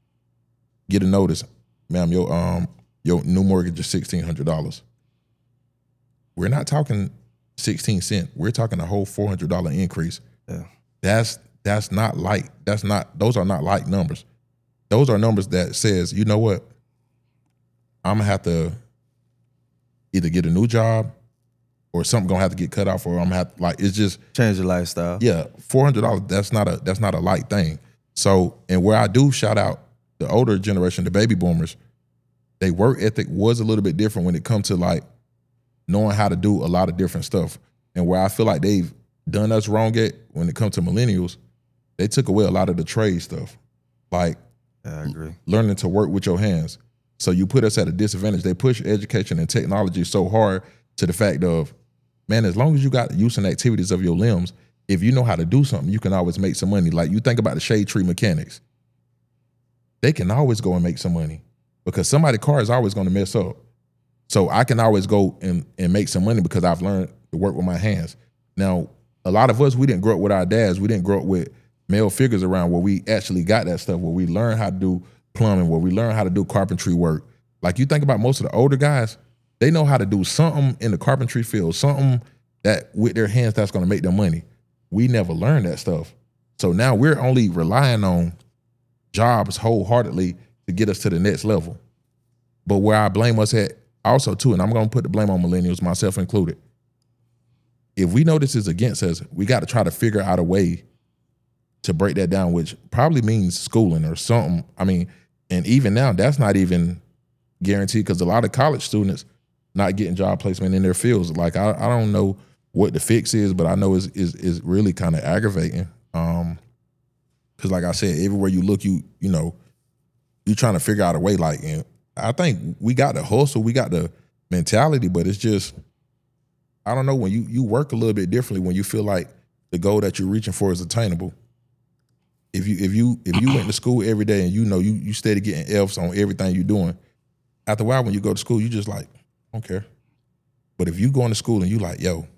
Get a notice. Ma'am, your um your new mortgage is sixteen hundred dollars. We're not talking sixteen cents. We're talking a whole four hundred dollars increase. Yeah. That's that's not light. That's not, those are not light numbers. Those are numbers that says, you know what? I'm gonna have to either get a new job or something gonna have to get cut off, or I'm gonna have to, like, it's just change your lifestyle. Yeah, four hundred dollars, that's not a that's not a light thing. So, and where I do shout out the older generation, the baby boomers, their work ethic was a little bit different when it comes to like knowing how to do a lot of different stuff. And where I feel like they've done us wrong at when it comes to millennials, they took away a lot of the trade stuff. Like yeah, I agree. Learning to work with your hands. So you put us at a disadvantage. They push education and technology so hard to the fact of, man, as long as you got use and activities of your limbs, if you know how to do something, you can always make some money. Like you think about the shade tree mechanics. They can always go and make some money because somebody's car is always going to mess up. So I can always go and, and make some money because I've learned to work with my hands. Now, a lot of us, we didn't grow up with our dads. We didn't grow up with male figures around where we actually got that stuff, where we learned how to do plumbing, where we learned how to do carpentry work. Like you think about most of the older guys, they know how to do something in the carpentry field, something that with their hands that's going to make them money. We never learned that stuff. So now we're only relying on jobs wholeheartedly to get us to the next level. But where I blame us at also too, and I'm going to put the blame on millennials, myself included. If we know this is against us, we got to try to figure out a way to break that down, which probably means schooling or something. I mean, and even now, that's not even guaranteed because a lot of college students not getting job placement in their fields. Like, I, I don't know what the fix is, but I know is is is really kind of aggravating. Um, because like I said, everywhere you look, you you know, you're trying to figure out a way. Like, and I think we got the hustle, we got the mentality, but it's just, I don't know, when you you work a little bit differently when you feel like the goal that you're reaching for is attainable. If you if you if you went to school every day and you know you you steady getting F's on everything you're doing, after a while when you go to school, you just like, I don't care. But if you going to school and you like, yo,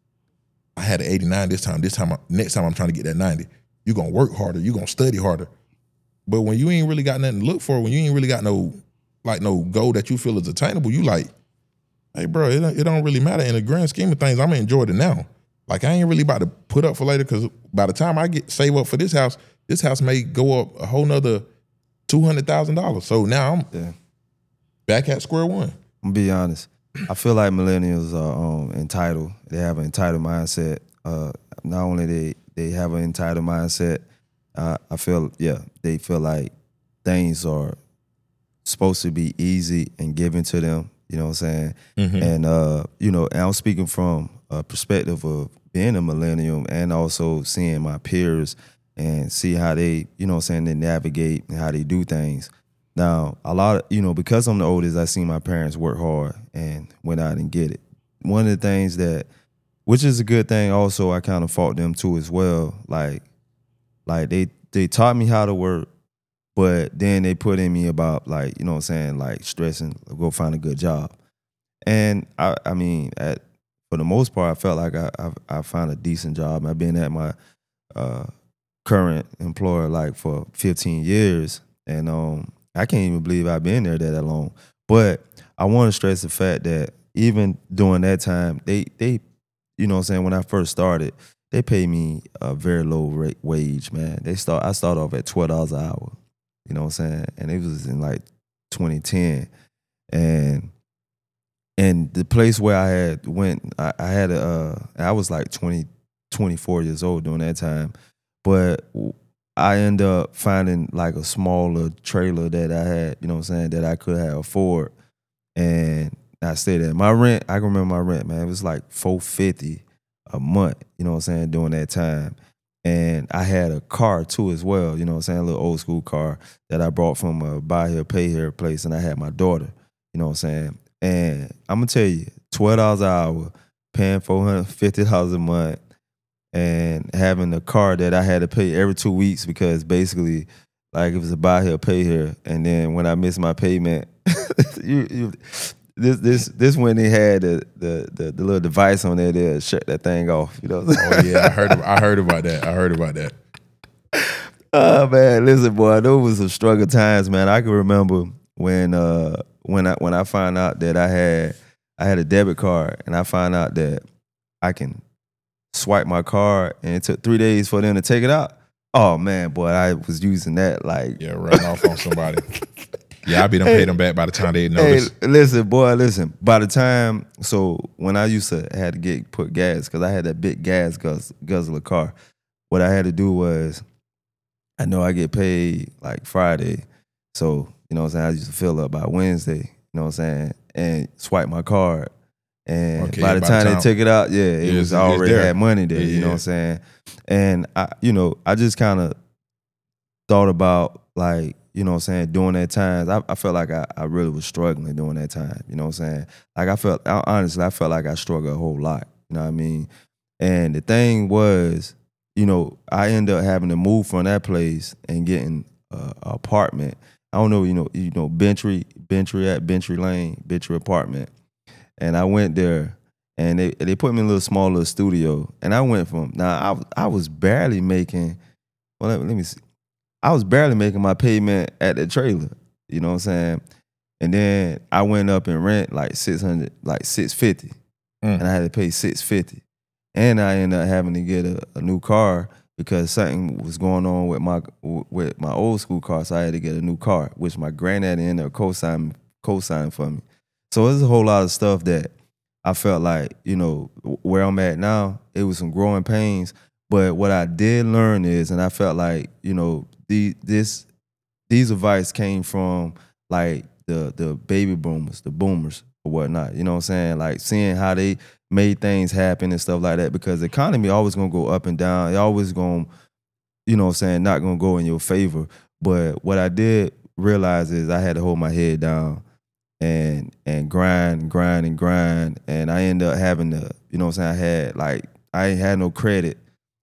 I had an eighty-nine this time, this time, I, next time I'm trying to get that ninety, you're going to work harder, you're going to study harder. But when you ain't really got nothing to look for, when you ain't really got no, like no goal that you feel is attainable, you like, hey bro, it, it don't really matter. In the grand scheme of things, I'm going to enjoy it now. Like I ain't really about to put up for later because by the time I get save up for this house, this house may go up a whole nother two hundred thousand dollars. So now I'm yeah. back at square one. I'm gonna be honest. I feel like millennials are um, entitled. They have an entitled mindset. Uh, not only they they have an entitled mindset, uh, I feel yeah they feel like things are supposed to be easy and given to them. You know what I'm saying? Mm-hmm. And uh, you know, and I'm speaking from a perspective of being a millennial and also seeing my peers and see how they, you know what I'm saying, they navigate and how they do things. Now, a lot of, you know, because I'm the oldest, I seen my parents work hard and went out and get it. One of the things that, which is a good thing also, I kind of fought them too as well. Like, like they, they taught me how to work, but then they put in me about like, you know what I'm saying, like stressing, go find a good job. And I, I mean, at, for the most part, I felt like I, I, I found a decent job. I've been at my uh, current employer like for fifteen years. And um, I can't even believe I've been there that long. But I want to stress the fact that even during that time, they they, you know what I'm saying, when I first started, they paid me a very low rate wage, man. They start I started off at twelve dollars an hour. You know what I'm saying? And it was in like twenty ten. And and the place where I had went, I, I had a uh, I was like twenty, twenty-four years old during that time. But I ended up finding like a smaller trailer that I had, you know what I'm saying, that I could have afford. And I stayed there. My rent, I can remember my rent, man. It was like four fifty a month, you know what I'm saying, during that time. And I had a car too as well, you know what I'm saying, a little old school car that I brought from a buy here, pay here place, and I had my daughter, you know what I'm saying. And I'm gonna tell you, twelve dollars an hour, paying four hundred fifty dollars a month, and having a car that I had to pay every two weeks because basically, like, it was a buy here, pay here, and then when I missed my payment, you, you, this this this when they had the, the the the little device on there to shut that thing off. You know. Oh yeah, I heard I heard about that. I heard about that. Oh man, listen, boy, those was some struggle times, man. I can remember when uh when I when I found out that I had I had a debit card and I found out that I can swipe my card and it took three days for them to take it out. Oh man, boy, I was using that like yeah, run off on somebody. Yeah, I be done pay them back by the time they notice. Hey, listen, boy, listen. By the time, so when I used to had to get put gas because I had that big gas guzz, guzzler car. What I had to do was, I know I get paid like Friday, so you know what I'm saying. I used to fill up by Wednesday. You know what I'm saying, and swipe my card. And okay, by the by time, the time they took it out, yeah, it yeah, was it's, already it's had money there. Yeah, you know yeah. what I'm saying. And I, you know, I just kind of thought about like, you know what I'm saying, during that times, I, I felt like I, I really was struggling during that time, you know what I'm saying? Like I felt, I, honestly, I felt like I struggled a whole lot, you know what I mean? And the thing was, you know, I ended up having to move from that place and getting uh, an apartment. I don't know, you know, you know, Bentry, Bentry at Bentry Lane, Bentry apartment. And I went there and they they put me in a little small little studio. And I went from, now I, I was barely making, well, let, let me see. I was barely making my payment at the trailer, you know what I'm saying? And then I went up in rent like six hundred, like six fifty, mm. and I had to pay six fifty. And I ended up having to get a, a new car because something was going on with my with my old school car, so I had to get a new car, which my granddaddy ended up co-signing, co-signing for me. So there's a whole lot of stuff that I felt like, you know, where I'm at now, it was some growing pains. But what I did learn is, and I felt like, you know, the this these advice came from like the the baby boomers, the boomers or whatnot. You know what I'm saying? Like seeing how they made things happen and stuff like that. Because the economy always gonna go up and down. It always gonna, you know what I'm saying, not gonna go in your favor. But what I did realize is I had to hold my head down and and grind, grind, and grind. And I ended up having to, you know what I'm saying, I had like I ain't had no credit.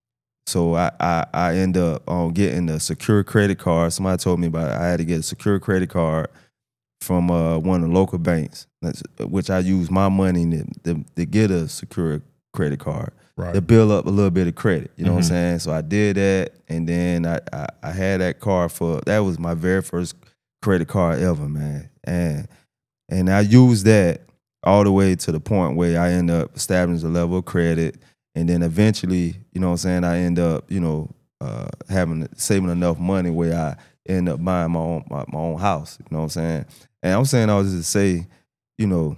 So I, I, I end up um, getting a secure credit card. Somebody told me about it. I had to get a secure credit card from uh, one of the local banks, which I use my money to, to, to get a secure credit card, right, to build up a little bit of credit. You know mm-hmm. what I'm saying? So I did that, and then I, I, I had that card for, that was my very first credit card ever, man. And and I used that all the way to the point where I end up establishing a level of credit. And then eventually, you know what I'm saying, I end up, you know, uh, having saving enough money where I end up buying my own my, my own house. You know what I'm saying? And I'm saying all this to say, you know,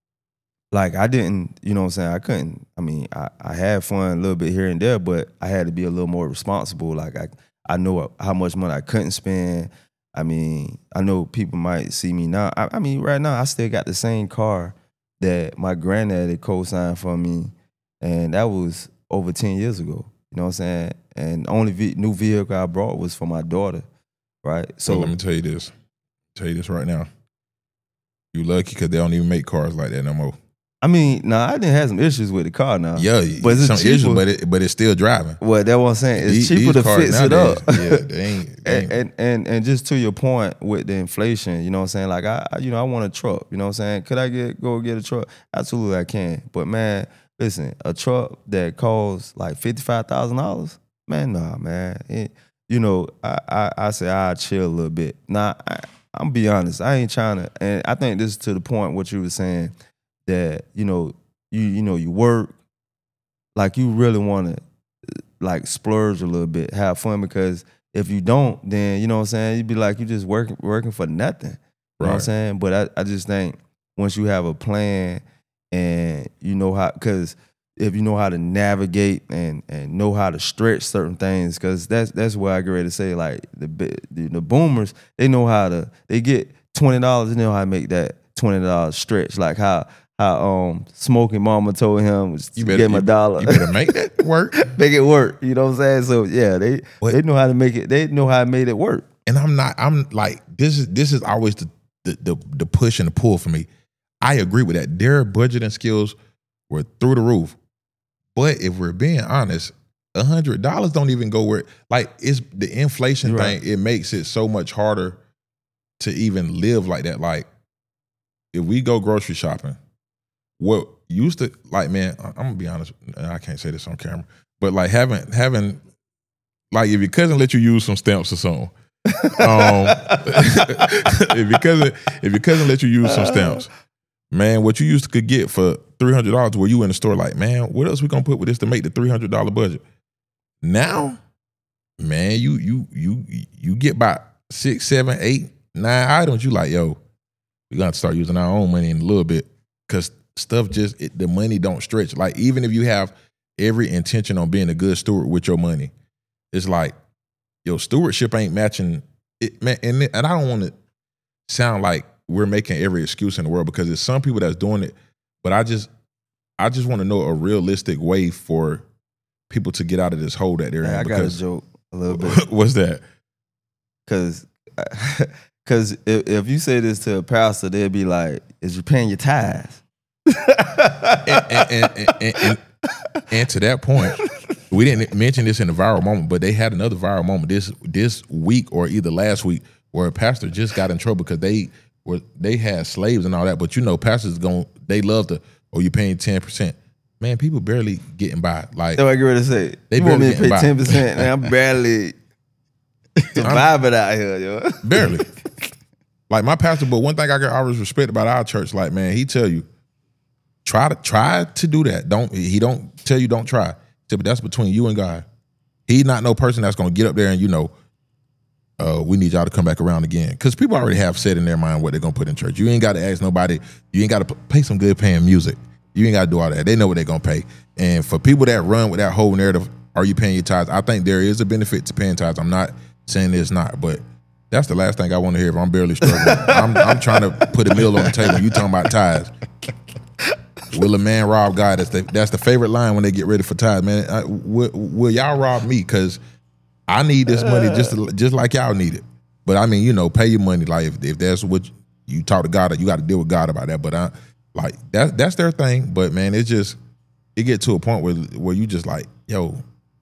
like I didn't, you know what I'm saying, I couldn't, I mean, I, I had fun a little bit here and there, but I had to be a little more responsible. Like I, I know how much money I couldn't spend. I mean, I know people might see me now. I, I mean, right now, I still got the same car that my granddaddy co-signed for me. And that was over ten years ago, you know what I'm saying? And the only ve- new vehicle I brought was for my daughter, right? So well, let me tell you this. Tell you this right now. You lucky because they don't even make cars like that no more. I mean, nah, I didn't have some issues with the car now. Yeah, but it's some cheaper. issues, but it, but it's still driving. Well, that's what I'm saying. It's these, cheaper these to fix it up. Yeah, they ain't. They ain't. and, and, and and just to your point with the inflation, you know what I'm saying? Like I, you know, I want a truck. You know what I'm saying? Could I get go get a truck? Absolutely, I can. But man, listen, a truck that costs like fifty-five thousand dollars, man, nah, man. It, you know, I, I, I say I chill a little bit. Nah, I, I'm be honest. I ain't trying to, and I think this is to the point what you were saying, that, you know, you you know, you work, like you really want to like splurge a little bit, have fun, because if you don't, then you know what I'm saying, you'd be like you just working working for nothing. You know what I'm saying? But I, I just think once you have a plan and you know how, because if you know how to navigate and, and know how to stretch certain things, because that's that's what I get ready to say. Like the, the the boomers, they know how to, they get twenty dollars, they know how to make that twenty dollars stretch. Like how how um Smoking Mama told him, you better, give him a dollar. You better make that work. Make it work. You know what I'm saying? So yeah, they what? they know how to make it, they know how to make it work. And I'm not, I'm like, this is this is always the The, the the push and the pull for me. I agree with that. Their budgeting skills were through the roof. But if we're being honest, a hundred dollars don't even go where, like, it's the inflation You're thing. Right. It makes it so much harder to even live like that. Like, if we go grocery shopping, what used to, like, man, I'm gonna be honest. I can't say this on camera, but like having having like if your cousin let you use some stamps or something. um, if your cousin if your cousin let you use some stamps, man, what you used to could get for three hundred dollars, where you in the store like, man, what else we gonna put with this to make the three hundred dollar budget? Now, man, you you you you get by six, seven, eight, nine items. You like, yo, we got to start using our own money in a little bit, because stuff just it, the money don't stretch. Like, even if you have every intention on being a good steward with your money, it's like, your stewardship ain't matching it, man. And, and I don't want to sound like we're making every excuse in the world, because there's some people that's doing it. But I just, I just want to know a realistic way for people to get out of this hole that they're hey, in. I because, got a joke a little bit. What's that? Because, because if, if you say this to a pastor, they'll be like, "Is you paying your tithes?" and, and, and, and, and, and to that point. We didn't mention this in the viral moment, but they had another viral moment this this week, or either last week, where a pastor just got in trouble because they were they had slaves and all that. But you know, pastors going they love to, oh, you paying ten percent. Man, people barely getting by. Like, that's what I get ready to say. They you barely want me to pay by. ten percent, and I'm barely surviving out here, yo. Barely. Like my pastor, but one thing I can always respect about our church, like, man, he tell you, try to try to do that. Don't he don't tell you don't try. But that's between you and God. He not no person that's gonna get up there and, you know, uh, we need y'all to come back around again. Because people already have set in their mind what they're gonna put in church. You ain't got to ask nobody. You ain't got to pay some good paying music. You ain't got to do all that. They know what they're gonna pay. And for people that run with that whole narrative, are you paying your tithes? I think there is a benefit to paying tithes. I'm not saying there's not, but that's the last thing I want to hear if I'm barely struggling. I'm, I'm trying to put a meal on the table. You talking about tithes? Will a man rob God? That's the, that's the favorite line when they get ready for tithes, man. I, will, will y'all rob me? Because I need this money just to, just like y'all need it. But I mean, you know, pay your money. Like if, if that's what you, you talk to God, you got to deal with God about that. But I, like that that's their thing. But man, it just it get to a point where where you just like, yo,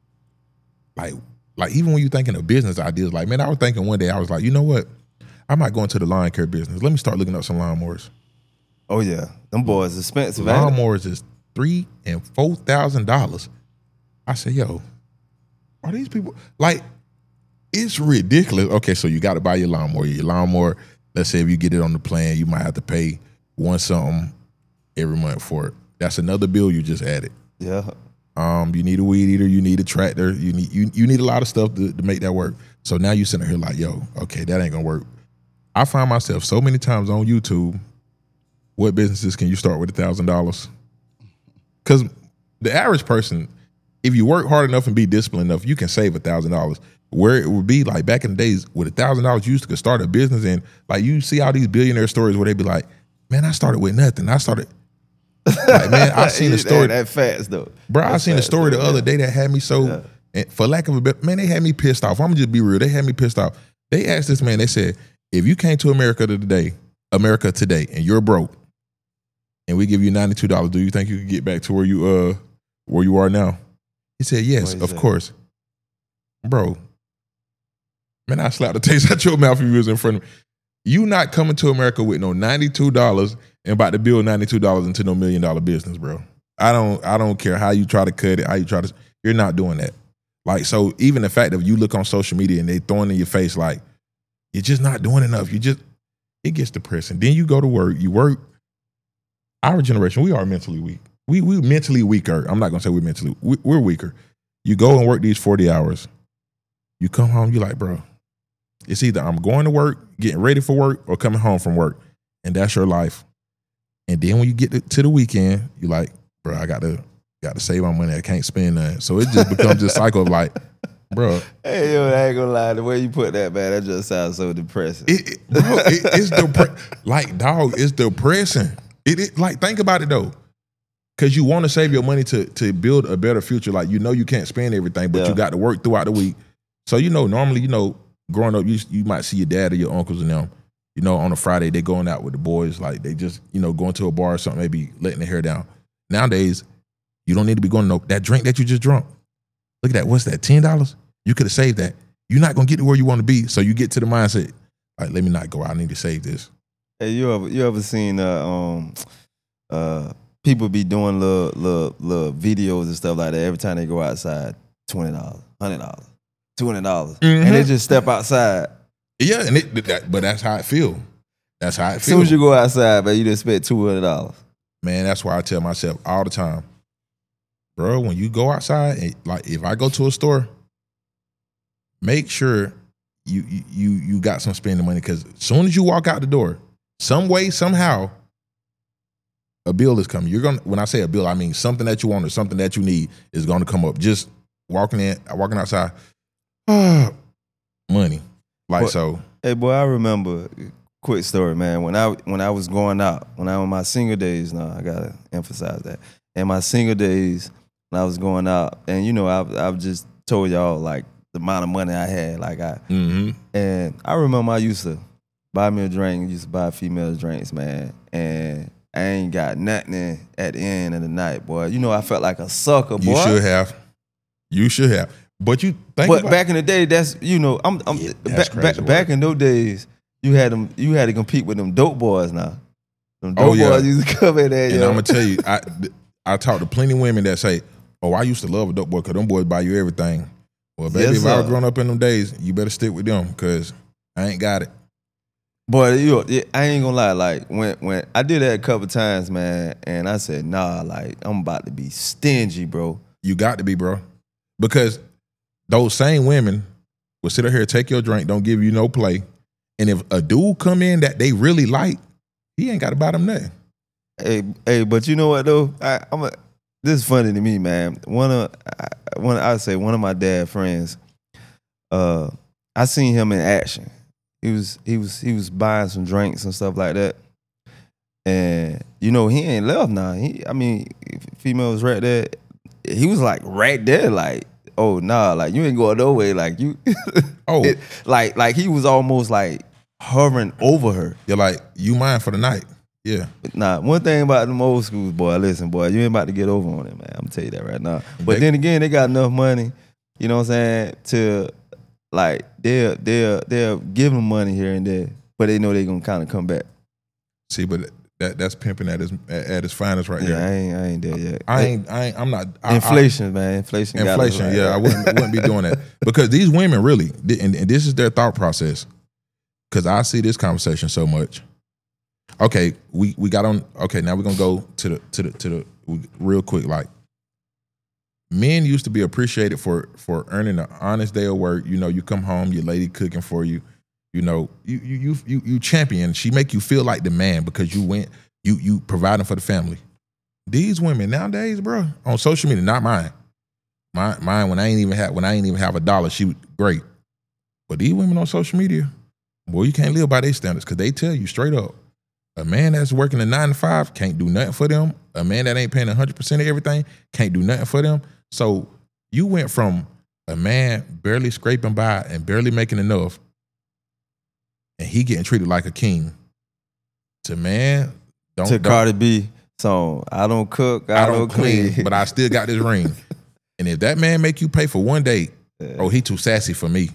like like even when you thinking of business ideas, like, man, I was thinking one day, I was like, you know what? I might go into the lawn care business. Let me start looking up some lawnmowers. Oh yeah, them boys expensive. Lawnmowers is three and four thousand dollars. I said, yo, are these people like? It's ridiculous. Okay, so you got to buy your lawnmower. Your lawnmower. Let's say if you get it on the plan, you might have to pay one something every month for it. That's another bill you just added. Yeah. Um, you need a weed eater. You need a tractor. You need you you need a lot of stuff to, to make that work. So now you sitting here like, yo, okay, that ain't gonna work. I find myself so many times on YouTube. What businesses can you start with a thousand dollars? Because the average person, if you work hard enough and be disciplined enough, you can save a thousand dollars. Where it would be like back in the days with a thousand dollars, you used to start a business, and like you see all these billionaire stories where they be like, "Man, I started with nothing. I started." Like, man, I seen a story that, that fast though, bro. That's I seen a story though, the yeah. other day that had me so, yeah. and for lack of a better, man, they had me pissed off. I'm gonna just be real. They had me pissed off. They asked this man. They said, "If you came to America today, America today, and you're broke, and we give you ninety-two dollars, do you think you could get back to where you uh where you are now?" He said, "Yes, of that? course, bro." Man, I slapped the taste out your mouth if you was in front of me. You not coming to America with no ninety-two dollars and about to build ninety-two dollars into no million dollar business, bro. I don't I don't care how you try to cut it, how you try to, you're not doing that. Like, so even the fact that you look on social media and they throwing in your face like, you're just not doing enough. You just, it gets depressing. Then you go to work, you work our generation, we are mentally weak. We we mentally weaker. I'm not gonna say we're mentally. We, we're weaker. You go and work these forty hours. You come home. You like, bro. It's either I'm going to work, getting ready for work, or coming home from work, and that's your life. And then when you get to, to the weekend, you like, bro, I got to got to save my money. I can't spend that. So it just becomes this cycle of like, bro. Hey, yo, I ain't gonna lie. The way you put that, man, that just sounds so depressing. It, it, bro, it, it's depressing. Like, dog, it's depressing. It, it like think about it though, because you want to save your money to to build a better future. Like you know you can't spend everything, but Yeah. you got to work throughout the week. So you know normally you know growing up you you might see your dad or your uncles and them. You know on a Friday they going out with the boys like they just you know going to a bar or something maybe letting their hair down. Nowadays you don't need to be going to no, that drink that you just drunk. Look at that. What's that? ten dollars? You could have saved that. You're not gonna get to where you want to be. So you get to the mindset like let me not go out. I need to save this. Hey, you ever you ever seen uh, um uh people be doing little little little videos and stuff like that every time they go outside? Twenty dollars, hundred dollars, two hundred dollars, Mhm. and they just step outside. Yeah, and it, that, but that's how it feel. That's how it As soon as feels. you go outside, man, you just spent two hundred dollars. Man, that's why I tell myself all the time, bro, when you go outside, and like if I go to a store, make sure you you you, you got some spending money because as soon as you walk out the door, some way, somehow, a bill is coming. You're gonna when I say a bill, I mean something that you want or something that you need is gonna come up. Just walking in, walking outside, money. Like What- so. Hey, boy, I remember. Quick story, man. When I when I was going out, when I was in my single days, no, I gotta emphasize that. In my single days, when I was going out, and you know, I I've just told y'all like the amount of money I had, like I, Mm-hmm. and I remember I used to buy me a drink, used to buy female drinks, man, and I ain't got nothing at the end of the night, boy. You know, I felt like a sucker, boy. You should have. You should have. But you think But about back in the day, that's you know, I'm, I'm Yeah, ba- that's ba- crazy back work. in those days, you had them, you had to compete with them dope boys. Now, them dope Oh, yeah. boys used to come in there. And yo. I'm gonna tell you, I I talk to plenty of women that say, "Oh, I used to love a dope boy because them boys buy you everything." Well, baby, Yes, if I was sir. growing up in them days, you better stick with them because I ain't got it. Boy, you, yeah, I ain't gonna lie. Like when when I did that a couple times, man, and I said, nah, like I'm about to be stingy, bro. You got to be, bro, because those same women will sit up here, take your drink, don't give you no play, and if a dude come in that they really like, he ain't got to buy them nothing. Hey, hey, but you know what though? I, I'm a, this is funny to me, man. One of I, one I say one of my dad friends, uh, I seen him in action. He was he was he was buying some drinks and stuff like that, and you know he ain't left now. He, I mean, female was right there. He was like right there, like, oh nah, like you ain't going no way, like you, Oh, it, like like he was almost like hovering over her. you're like, you mine for the night. Yeah. Nah, one thing about them old schools, boy, listen, boy, you ain't about to get over on it, man. I'm gonna tell you that right now. But They- then again, they got enough money, you know what I'm saying, to like they'll they'll they'll give them money here and there, but they know they gonna kind of come back. See, but that that's pimping at his at, at his finest right Yeah, there. I ain't I ain't there yet. I ain't, I ain't, I'm not. I, inflation, man, inflation. I, got us inflation, like yeah, that. I wouldn't, wouldn't be doing that because these women really, and, and this is their thought process. Because I see this conversation so much. Okay, we we got on. Okay, now we're gonna go to the to the to the we, real quick. Like, men used to be appreciated for for earning an honest day of work. You know, you come home, your lady cooking for you. You know, you you you you, you champion. She make you feel like the man because you went you you providing for the family. These women nowadays, bro, on social media, not mine. Mine, mine when I ain't even have when I ain't even have a dollar, she was great. But these women on social media, boy, you can't live by their standards because they tell you straight up, a man that's working a nine to five can't do nothing for them. A man that ain't paying one hundred percent of everything can't do nothing for them. So you went from a man barely scraping by and barely making enough, and he getting treated like a king, to man, don't, To don't Cardi B song, I don't cook, I, I don't clean, but I still got this ring. And if that man make you pay for one date, oh, he too sassy for me.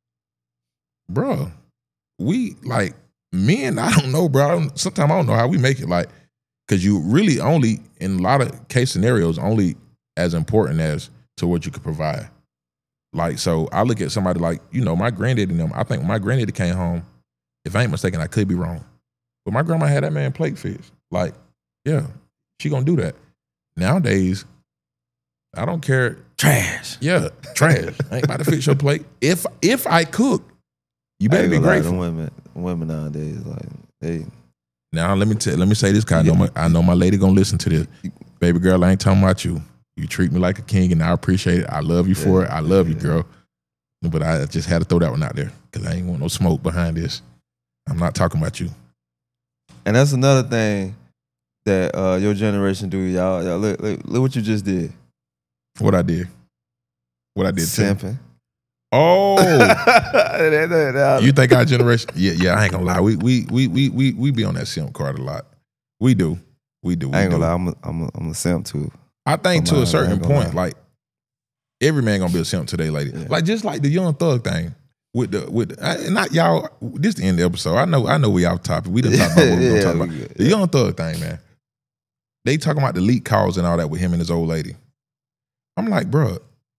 Bro, we like men, I don't know, bro. I don't, sometimes I don't know how we make it. Like, because you really only, in a lot of case scenarios, only as important as to what you could provide. Like, so I look at somebody like, you know, my granddaddy and them. I think when my granddaddy came home, if I ain't mistaken, I could be wrong. But my grandma had that man plate fish. Like, Yeah, she gonna do that. Nowadays, I don't care. Trash. Yeah, trash. I ain't about to fix your plate. If if I cook, you I better ain't be gonna lie, grateful. them women, women nowadays, like they. Now let me tell let me say this, cause I know my I know my lady gonna listen to this. Baby girl, I ain't talking about you. You treat me like a king, and I appreciate it. I love you for Yeah, it. I love yeah. you, girl. But I just had to throw that one out there because I ain't want no smoke behind this. I'm not talking about you. And that's another thing that uh, your generation do, y'all. y'all look, look, look what you just did. What I did. What I did. too. Simping. Oh, That- that- that- you think our generation? Yeah, yeah. I ain't gonna lie. We we we we we we be on that simp card a lot. We do. We do. We I ain't gonna do. lie. I'm a, I'm a, I'm a simp too. I think I'm to not- a I certain ain't gonna point, lie. like every man gonna be a simp today, lady. Yeah. Like just like the Young Thug thing with the with the, I- not y'all. This the end of the episode. I know. I know we off topic. We done talk about what we gonna Yeah, talk we about. good. The Young Thug thing, man. They talking about the leak calls and all that with him and his old lady. I'm like, bro,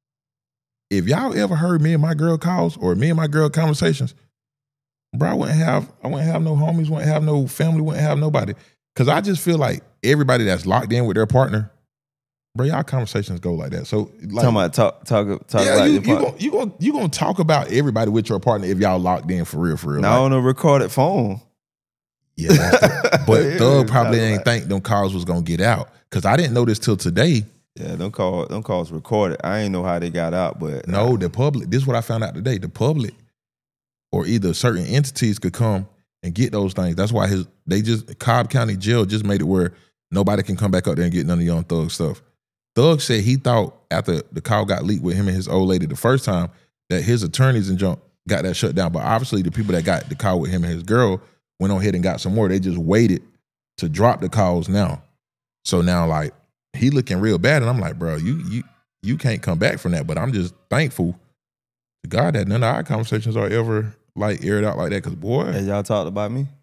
if y'all ever heard me and my girl calls or me and my girl conversations, bro, I wouldn't have I wouldn't have no homies, wouldn't have no family, wouldn't have nobody. Cause I just feel like everybody that's locked in with their partner, bro, y'all conversations go like that. So like, Talking about talk talk talk yeah, about you, your you part. gonna you gonna you gonna talk about everybody with your partner if y'all locked in for real, for real. Now like, on a recorded phone. yeah, that's the- but Yeah, Thug probably talk ain't about- think them calls was gonna get out. Cause I didn't know this till today. Yeah, don't call don't calls recorded. I ain't know how they got out, but No, the public. This is what I found out today. The public, or either certain entities, could come and get those things. That's why his they just Cobb County Jail just made it where nobody can come back up there and get none of Young Thug stuff. Thug said he thought after the call got leaked with him and his old lady the first time that his attorneys and junk got that shut down. But obviously the people that got the call with him and his girl went on ahead and got some more. They just waited to drop the calls now. So now like he looking real bad, and I'm like, bro, you you you can't come back from that. But I'm just thankful to God that none of our conversations are ever like aired out like that. Cause boy, Hey, y'all talked about me?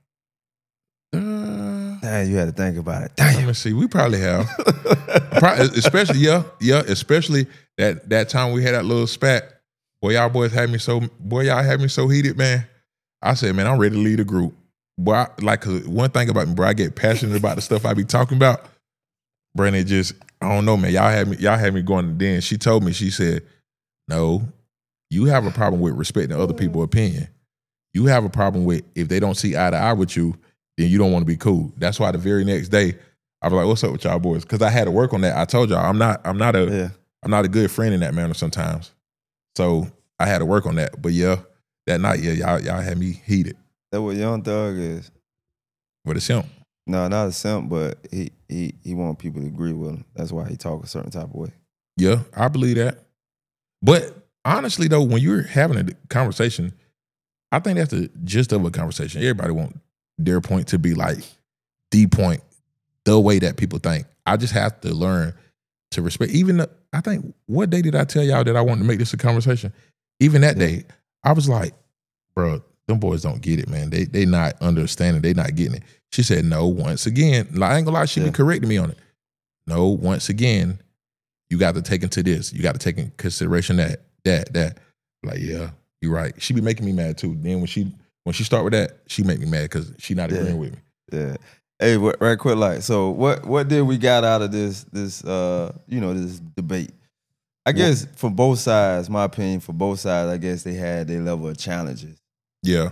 uh, Damn, you had to think about it. let Damn. me see. We probably have, Pro- especially yeah, yeah, especially that that time we had that little spat. Boy, y'all boys had me so boy, y'all had me so heated, man. I said, man, I'm ready to lead a group. Boy, I, like 'cause one thing about me, bro, I get passionate about the stuff I be talking about. Brandon just, I don't know, man. Y'all had me, y'all had me going to den. She told me, she said, no, you have a problem with respecting other people's opinion. You have a problem with if they don't see eye to eye with you, then you don't want to be cool. That's why the very next day, I was like, what's up with y'all boys? Because I had to work on that. I told y'all I'm not, I'm not a Yeah. I'm not a good friend in that manner sometimes. So I had to work on that. But yeah, that night, yeah, y'all y'all had me heated That's what Young Thug is. with a simp. No, not a simp, but he he he want people to agree with him. That's why he talk a certain type of way. Yeah, I believe that. But honestly, though, when you're having a conversation, I think that's the gist of a conversation. Everybody want their point to be like the point, the way that people think. I just have to learn to respect. Even the, I think, what day did I tell y'all that I wanted to make this a conversation? Even that day, I was like, bro, them boys don't get it, man. They they not understanding. They not getting it. She said, no, once again, like, I ain't gonna lie, she Yeah. been correcting me on it. No, once again, you got to take into this. You got to take in consideration that, that, that. Like, yeah, you're right. She be making me mad too. Then when she when she start with that, she make me mad because she not Yeah. agreeing with me. Yeah. Hey, what- right quick, like, so what what did we got out of this this uh you know this debate? I guess for both sides, my opinion, for both sides, I guess they had their level of challenges. Yeah.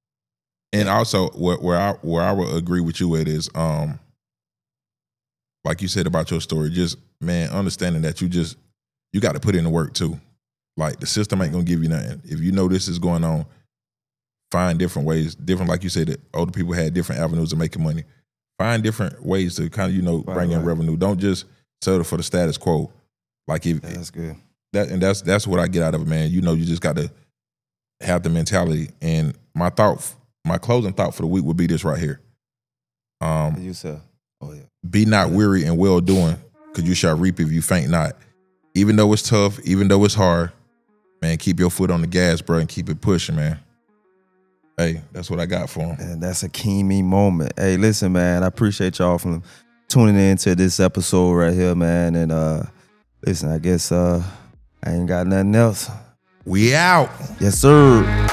And also, where, where I where I would agree with you with is, um, like you said about your story, just man, understanding that you just you got to put in the work too. Like the system ain't gonna give you nothing. If you know this is going on, find different ways. Different, like you said, that older people had different avenues of making money. Find different ways to kind of you know Right, bring in right. revenue. Don't just settle for the status quo. Like if Yeah, that's good. that and that's that's what I get out of it, man. You know, you just got to have the mentality. And my thought, my closing thought for the week would be this right here. Um, You said, oh yeah. be not weary and well doing, because you shall reap if you faint not. Even though it's tough, even though it's hard, man, keep your foot on the gas, bro, and keep it pushing, man. Hey, that's what I got for him. And that's a Kimi moment. Hey, listen, man, I appreciate y'all from tuning in to this episode right here, man. And uh listen, I guess uh I ain't got nothing else. We out. Yes, sir.